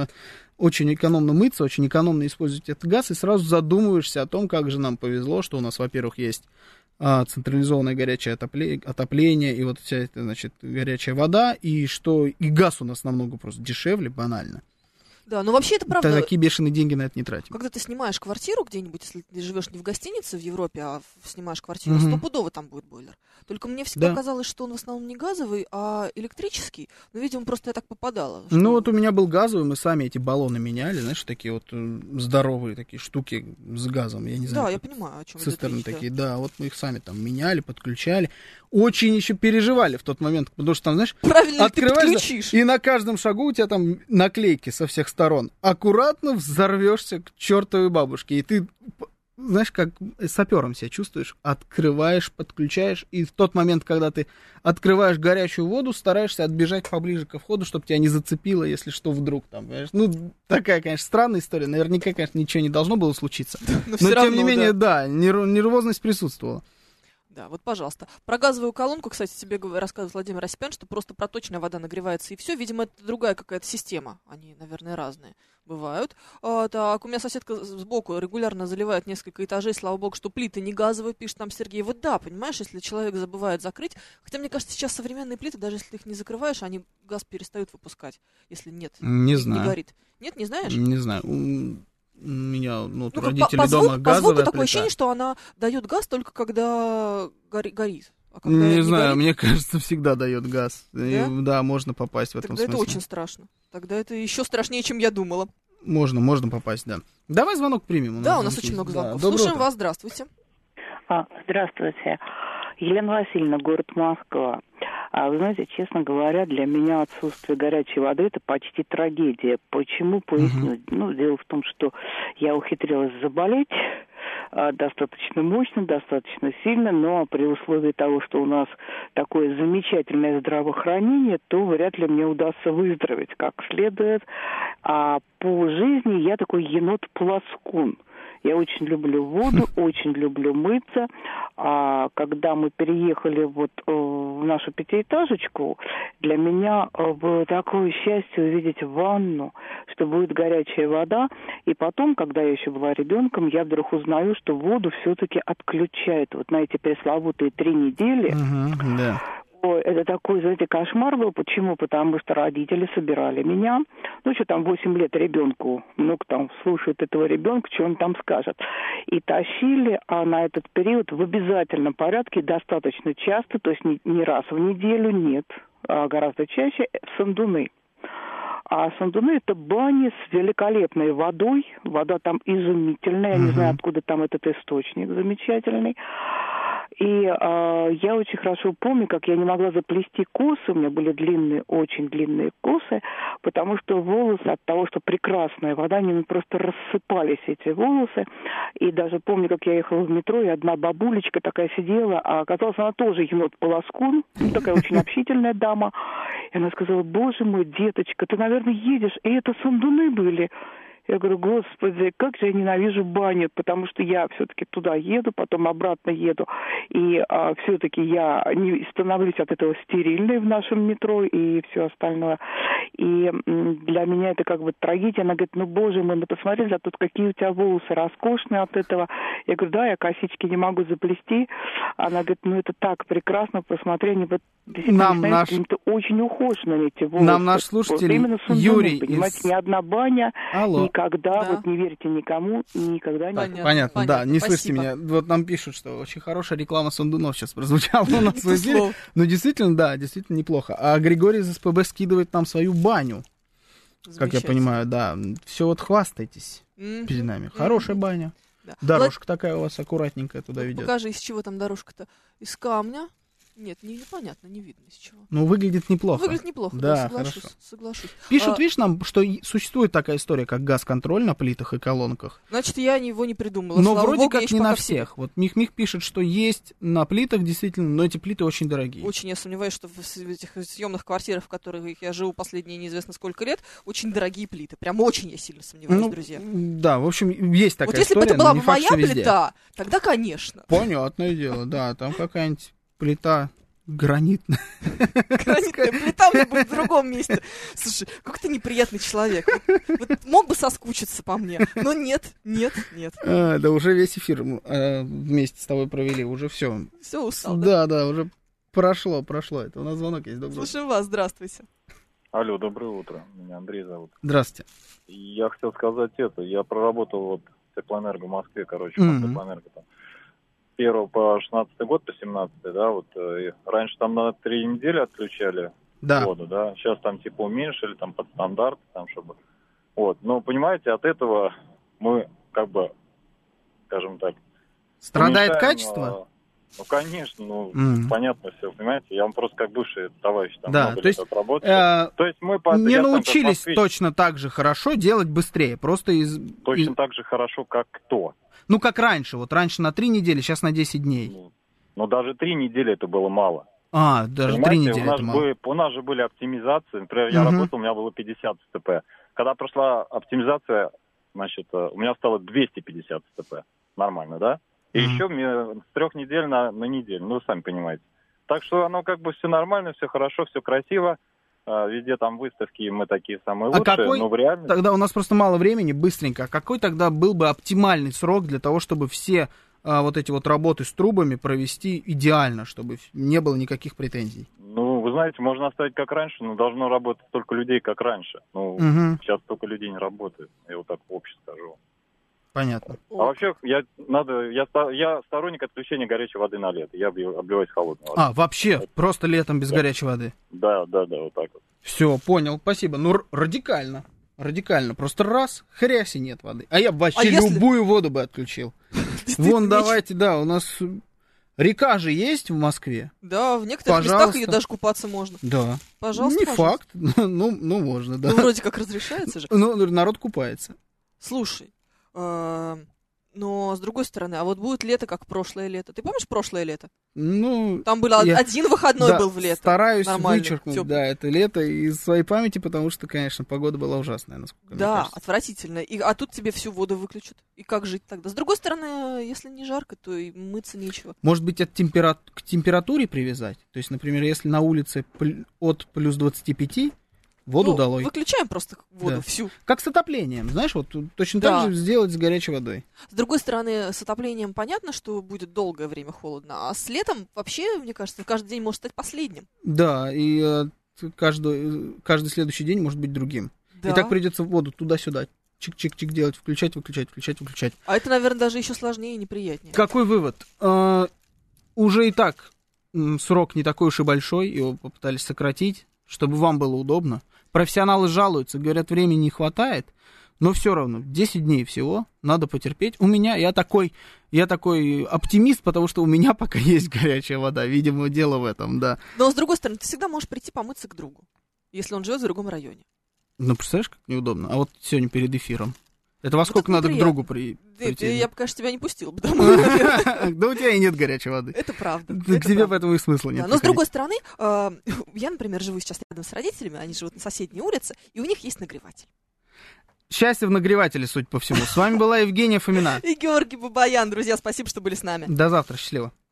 очень экономно мыться, очень экономно использовать этот газ, и сразу задумываешься о том, как же нам повезло, что у нас, во-первых, есть централизованное горячее отопление, и вот вся эта, значит, горячая вода, и что и газ у нас намного просто дешевле, банально. Да, но вообще это правда. Такие бешеные деньги на это не тратим. Когда ты снимаешь квартиру где-нибудь, если ты живешь не в гостинице в Европе, а снимаешь квартиру, стопудово там будет бойлер. Только мне всегда казалось, что он в основном не газовый, а электрический. Но, видимо, просто я так попадала. Что... Ну, вот у меня был газовый, мы сами эти баллоны меняли, знаешь, такие вот здоровые такие штуки с газом, я не знаю. Да, я понимаю, о чем цистерны такие, да, вот мы их сами там меняли, подключали. Очень еще переживали в тот момент, потому что там, знаешь, правильно открываешь, и на каждом шагу у тебя там наклейки со всех сторон. Аккуратно взорвешься к чертовой бабушке. И ты, знаешь, как сапером себя чувствуешь, открываешь, подключаешь, и в тот момент, когда ты открываешь горячую воду, стараешься отбежать поближе ко входу, чтобы тебя не зацепило, если что, вдруг там, понимаешь? Ну, такая, конечно, странная история. Наверняка, конечно, ничего не должно было случиться. Но тем не менее, да, нервозность присутствовала. Да, вот, пожалуйста. Про газовую колонку, кстати, тебе рассказывал Владимир Осипян, что просто проточная вода нагревается, и все. Видимо, это другая какая-то система. Они, наверное, разные бывают. Так, у меня соседка сбоку регулярно заливает несколько этажей, слава богу, что плиты не газовые, пишет нам Сергей. Вот да, понимаешь, если человек забывает закрыть, хотя, мне кажется, сейчас современные плиты, даже если ты их не закрываешь, они газ перестают выпускать, если нет. Не знаю. Не горит. Нет, не знаешь? Не знаю. У меня, родители дома газовая по звуку плита. Такое ощущение, что она дает газ только когда горит. А когда не знаю, горит... мне кажется, всегда дает газ. Да, да, можно попасть в этом Тогда смысле. Это очень страшно. Тогда это еще страшнее, чем я думала. Можно попасть, да. Давай звонок примем. Да, у нас очень много звонков. Да. Слушаем вас, здравствуйте. Здравствуйте. Елена Васильевна, город Москва. Вы знаете, честно говоря, для меня отсутствие горячей воды – это почти трагедия. Почему? Поясню. Дело в том, что я ухитрилась заболеть достаточно мощно, достаточно сильно, но при условии того, что у нас такое замечательное здравоохранение, то вряд ли мне удастся выздороветь как следует. А по жизни я такой енот-плоскун. Я очень люблю воду, очень люблю мыться. А когда мы переехали вот в нашу пятиэтажечку, для меня было такое счастье увидеть ванну, что будет горячая вода. И потом, когда я еще была ребенком, я вдруг узнаю, что воду все-таки отключают. Вот на эти пресловутые 3 недели. Да. Это такой, знаете, кошмар был. Почему? Потому что родители собирали меня. Ну, что там, 8 лет ребенку, ну-ка там слушает этого ребенка, что он там скажет. И тащили на этот период в обязательном порядке достаточно часто, то есть не раз в неделю, нет, а гораздо чаще, в Сандуны. А Сандуны — это бани с великолепной водой. Вода там изумительная. Я не знаю, откуда там этот источник замечательный. И я очень хорошо помню, как я не могла заплести косы, у меня были длинные, очень длинные косы, потому что волосы от того, что прекрасная вода, они просто рассыпались, эти волосы. И даже помню, как я ехала в метро, и одна бабулечка такая сидела, а оказалось, она тоже енот-полоскун, такая очень общительная дама. И она сказала: боже мой, деточка, ты, наверное, едешь, и это Сандуны были. Я говорю: господи, как же я ненавижу баню, потому что я все-таки туда еду, потом обратно еду, и все-таки я не становлюсь от этого стерильной в нашем метро и все остальное. И для меня это как бы трагедия. Она говорит: ну, боже мой, ну посмотри, зато какие у тебя волосы роскошные от этого. Я говорю: да, я косички не могу заплести. Она говорит: ну это так прекрасно, посмотри, они вот действительно какими-то очень ухоженными эти волосы. Нам наш слушатель Юрий понимаете, ни одна баня, Алло. никогда, вот не верьте никому, никогда не... Понятно, да, не слышите меня. Вот нам пишут, что очень хорошая реклама Сандунов сейчас прозвучала у нас в эфире. Ну, действительно, да, действительно неплохо. А Григорий из СПБ скидывает нам свою баню. Как я понимаю, да. Все вот хвастайтесь перед нами. Хорошая баня. Дорожка такая у вас аккуратненькая туда ведет. Покажи, из чего там дорожка-то? Из камня? Нет, непонятно, не видно из чего. Ну, выглядит неплохо. Выглядит неплохо, да, соглашусь. Пишут, видишь, нам, что существует такая история, как газ-контроль на плитах и колонках. Значит, я его не придумала. Но вроде как не на всех. Вот Мих пишет, что есть на плитах, действительно, но эти плиты очень дорогие. Очень я сомневаюсь, что в этих съемных квартирах, в которых я живу последние неизвестно сколько лет, очень дорогие плиты. Прям очень я сильно сомневаюсь, друзья. Да, в общем, есть такая история. Вот если бы это была моя плита, тогда, конечно. Понятное дело, да, там какая-нибудь плита гранитная. Гранитная плита у меня будет в другом месте. Слушай, какой ты неприятный человек. Вот мог бы соскучиться по мне, но нет. Да уже весь эфир вместе с тобой провели, уже все. Все устал, да, уже прошло. Это у нас звонок есть. Слушаем вас, здравствуйте. Алло, доброе утро. Меня Андрей зовут. Здравствуйте. Я хотел сказать я проработал вот в Теплоэнерго в Москве, Теплоэнерго там. 1 по 16 год, по 17, да, вот раньше там на 3 недели отключали воду, да, сейчас там типа уменьшили, там под стандарт, там чтобы, вот, но понимаете, от этого мы как бы, скажем так, страдает качество? Ну, конечно, понятно все, понимаете, я вам просто как бывший товарищ там много лет отработал. То есть мы не научились точно так же хорошо делать быстрее, просто Точно так же хорошо, как кто? Ну, как раньше. Вот раньше на 3 недели, сейчас на 10 дней. Ну, даже 3 недели это было мало. Даже 3 недели это мало. У нас же были оптимизации. Например, я работал, у меня было 50 СТП. Когда прошла оптимизация, значит, у меня стало 250 СТП. Нормально, да? И еще мне с 3 недель на неделю. Ну, вы сами понимаете. Так что оно как бы все нормально, все хорошо, все красиво. Везде там выставки, мы такие самые лучшие, но в реальности... Тогда у нас просто мало времени, быстренько. Какой тогда был бы оптимальный срок для того, чтобы все вот эти вот работы с трубами провести идеально, чтобы не было никаких претензий? Ну, вы знаете, можно оставить как раньше, но должно работать столько людей, как раньше. Ну, сейчас столько людей не работает, я вот так в общем скажу. Понятно. А вообще, я сторонник отключения горячей воды на лето. Я обливаюсь холодной водой. Вообще? Просто летом без горячей воды? Да, вот так вот. Все, понял, спасибо. Ну, радикально. Просто раз, хряси нет воды. А я бы вообще любую воду бы отключил. Вон, давайте, у нас река же есть в Москве. Да, в некоторых местах ее даже купаться можно. Да. Пожалуйста, не факт, ну, можно, да. Ну, вроде как разрешается же. Ну, народ купается. Слушай, Но, с другой стороны, а вот будет лето, как прошлое лето. Ты помнишь прошлое лето? Ну, там был один выходной был в лето. Стараюсь вычеркнуть, это лето из своей памяти, потому что, конечно, погода была ужасная, насколько мне кажется. Да, отвратительно. А тут тебе всю воду выключат. И как жить тогда? С другой стороны, если не жарко, то и мыться нечего. Может быть, к температуре привязать? То есть, например, если на улице от плюс 25... Воду долой. Выключаем просто воду всю. Как с отоплением, знаешь, вот точно так же сделать с горячей водой. С другой стороны, с отоплением понятно, что будет долгое время холодно, а с летом вообще, мне кажется, каждый день может стать последним. Да, и каждый следующий день может быть другим. Да. И так придется воду туда-сюда чик-чик-чик делать, включать, выключать, включать, выключать. А это, наверное, даже еще сложнее и неприятнее. Какой вывод? Уже и так срок не такой уж и большой, его попытались сократить, чтобы вам было удобно. Профессионалы жалуются, говорят, времени не хватает, но все равно 10 дней всего надо потерпеть. Я такой оптимист, потому что у меня пока есть горячая вода, видимо, дело в этом, да. Но, с другой стороны, ты всегда можешь прийти помыться к другу, если он живет в другом районе. Ну, представляешь, как неудобно. А вот сегодня перед эфиром. Это во сколько надо к другу прийти? Я бы, конечно, тебя не пустил. Да у тебя и нет горячей воды. Это правда. К тебе поэтому и смысла нет. Но, с другой стороны, я, например, живу сейчас рядом с родителями, они живут на соседней улице, и у них есть нагреватель. Счастье в нагревателе, судя по всему. С вами была Евгения Фомина. И Георгий Бабаян. Друзья, спасибо, что были с нами. До завтра. Счастливо.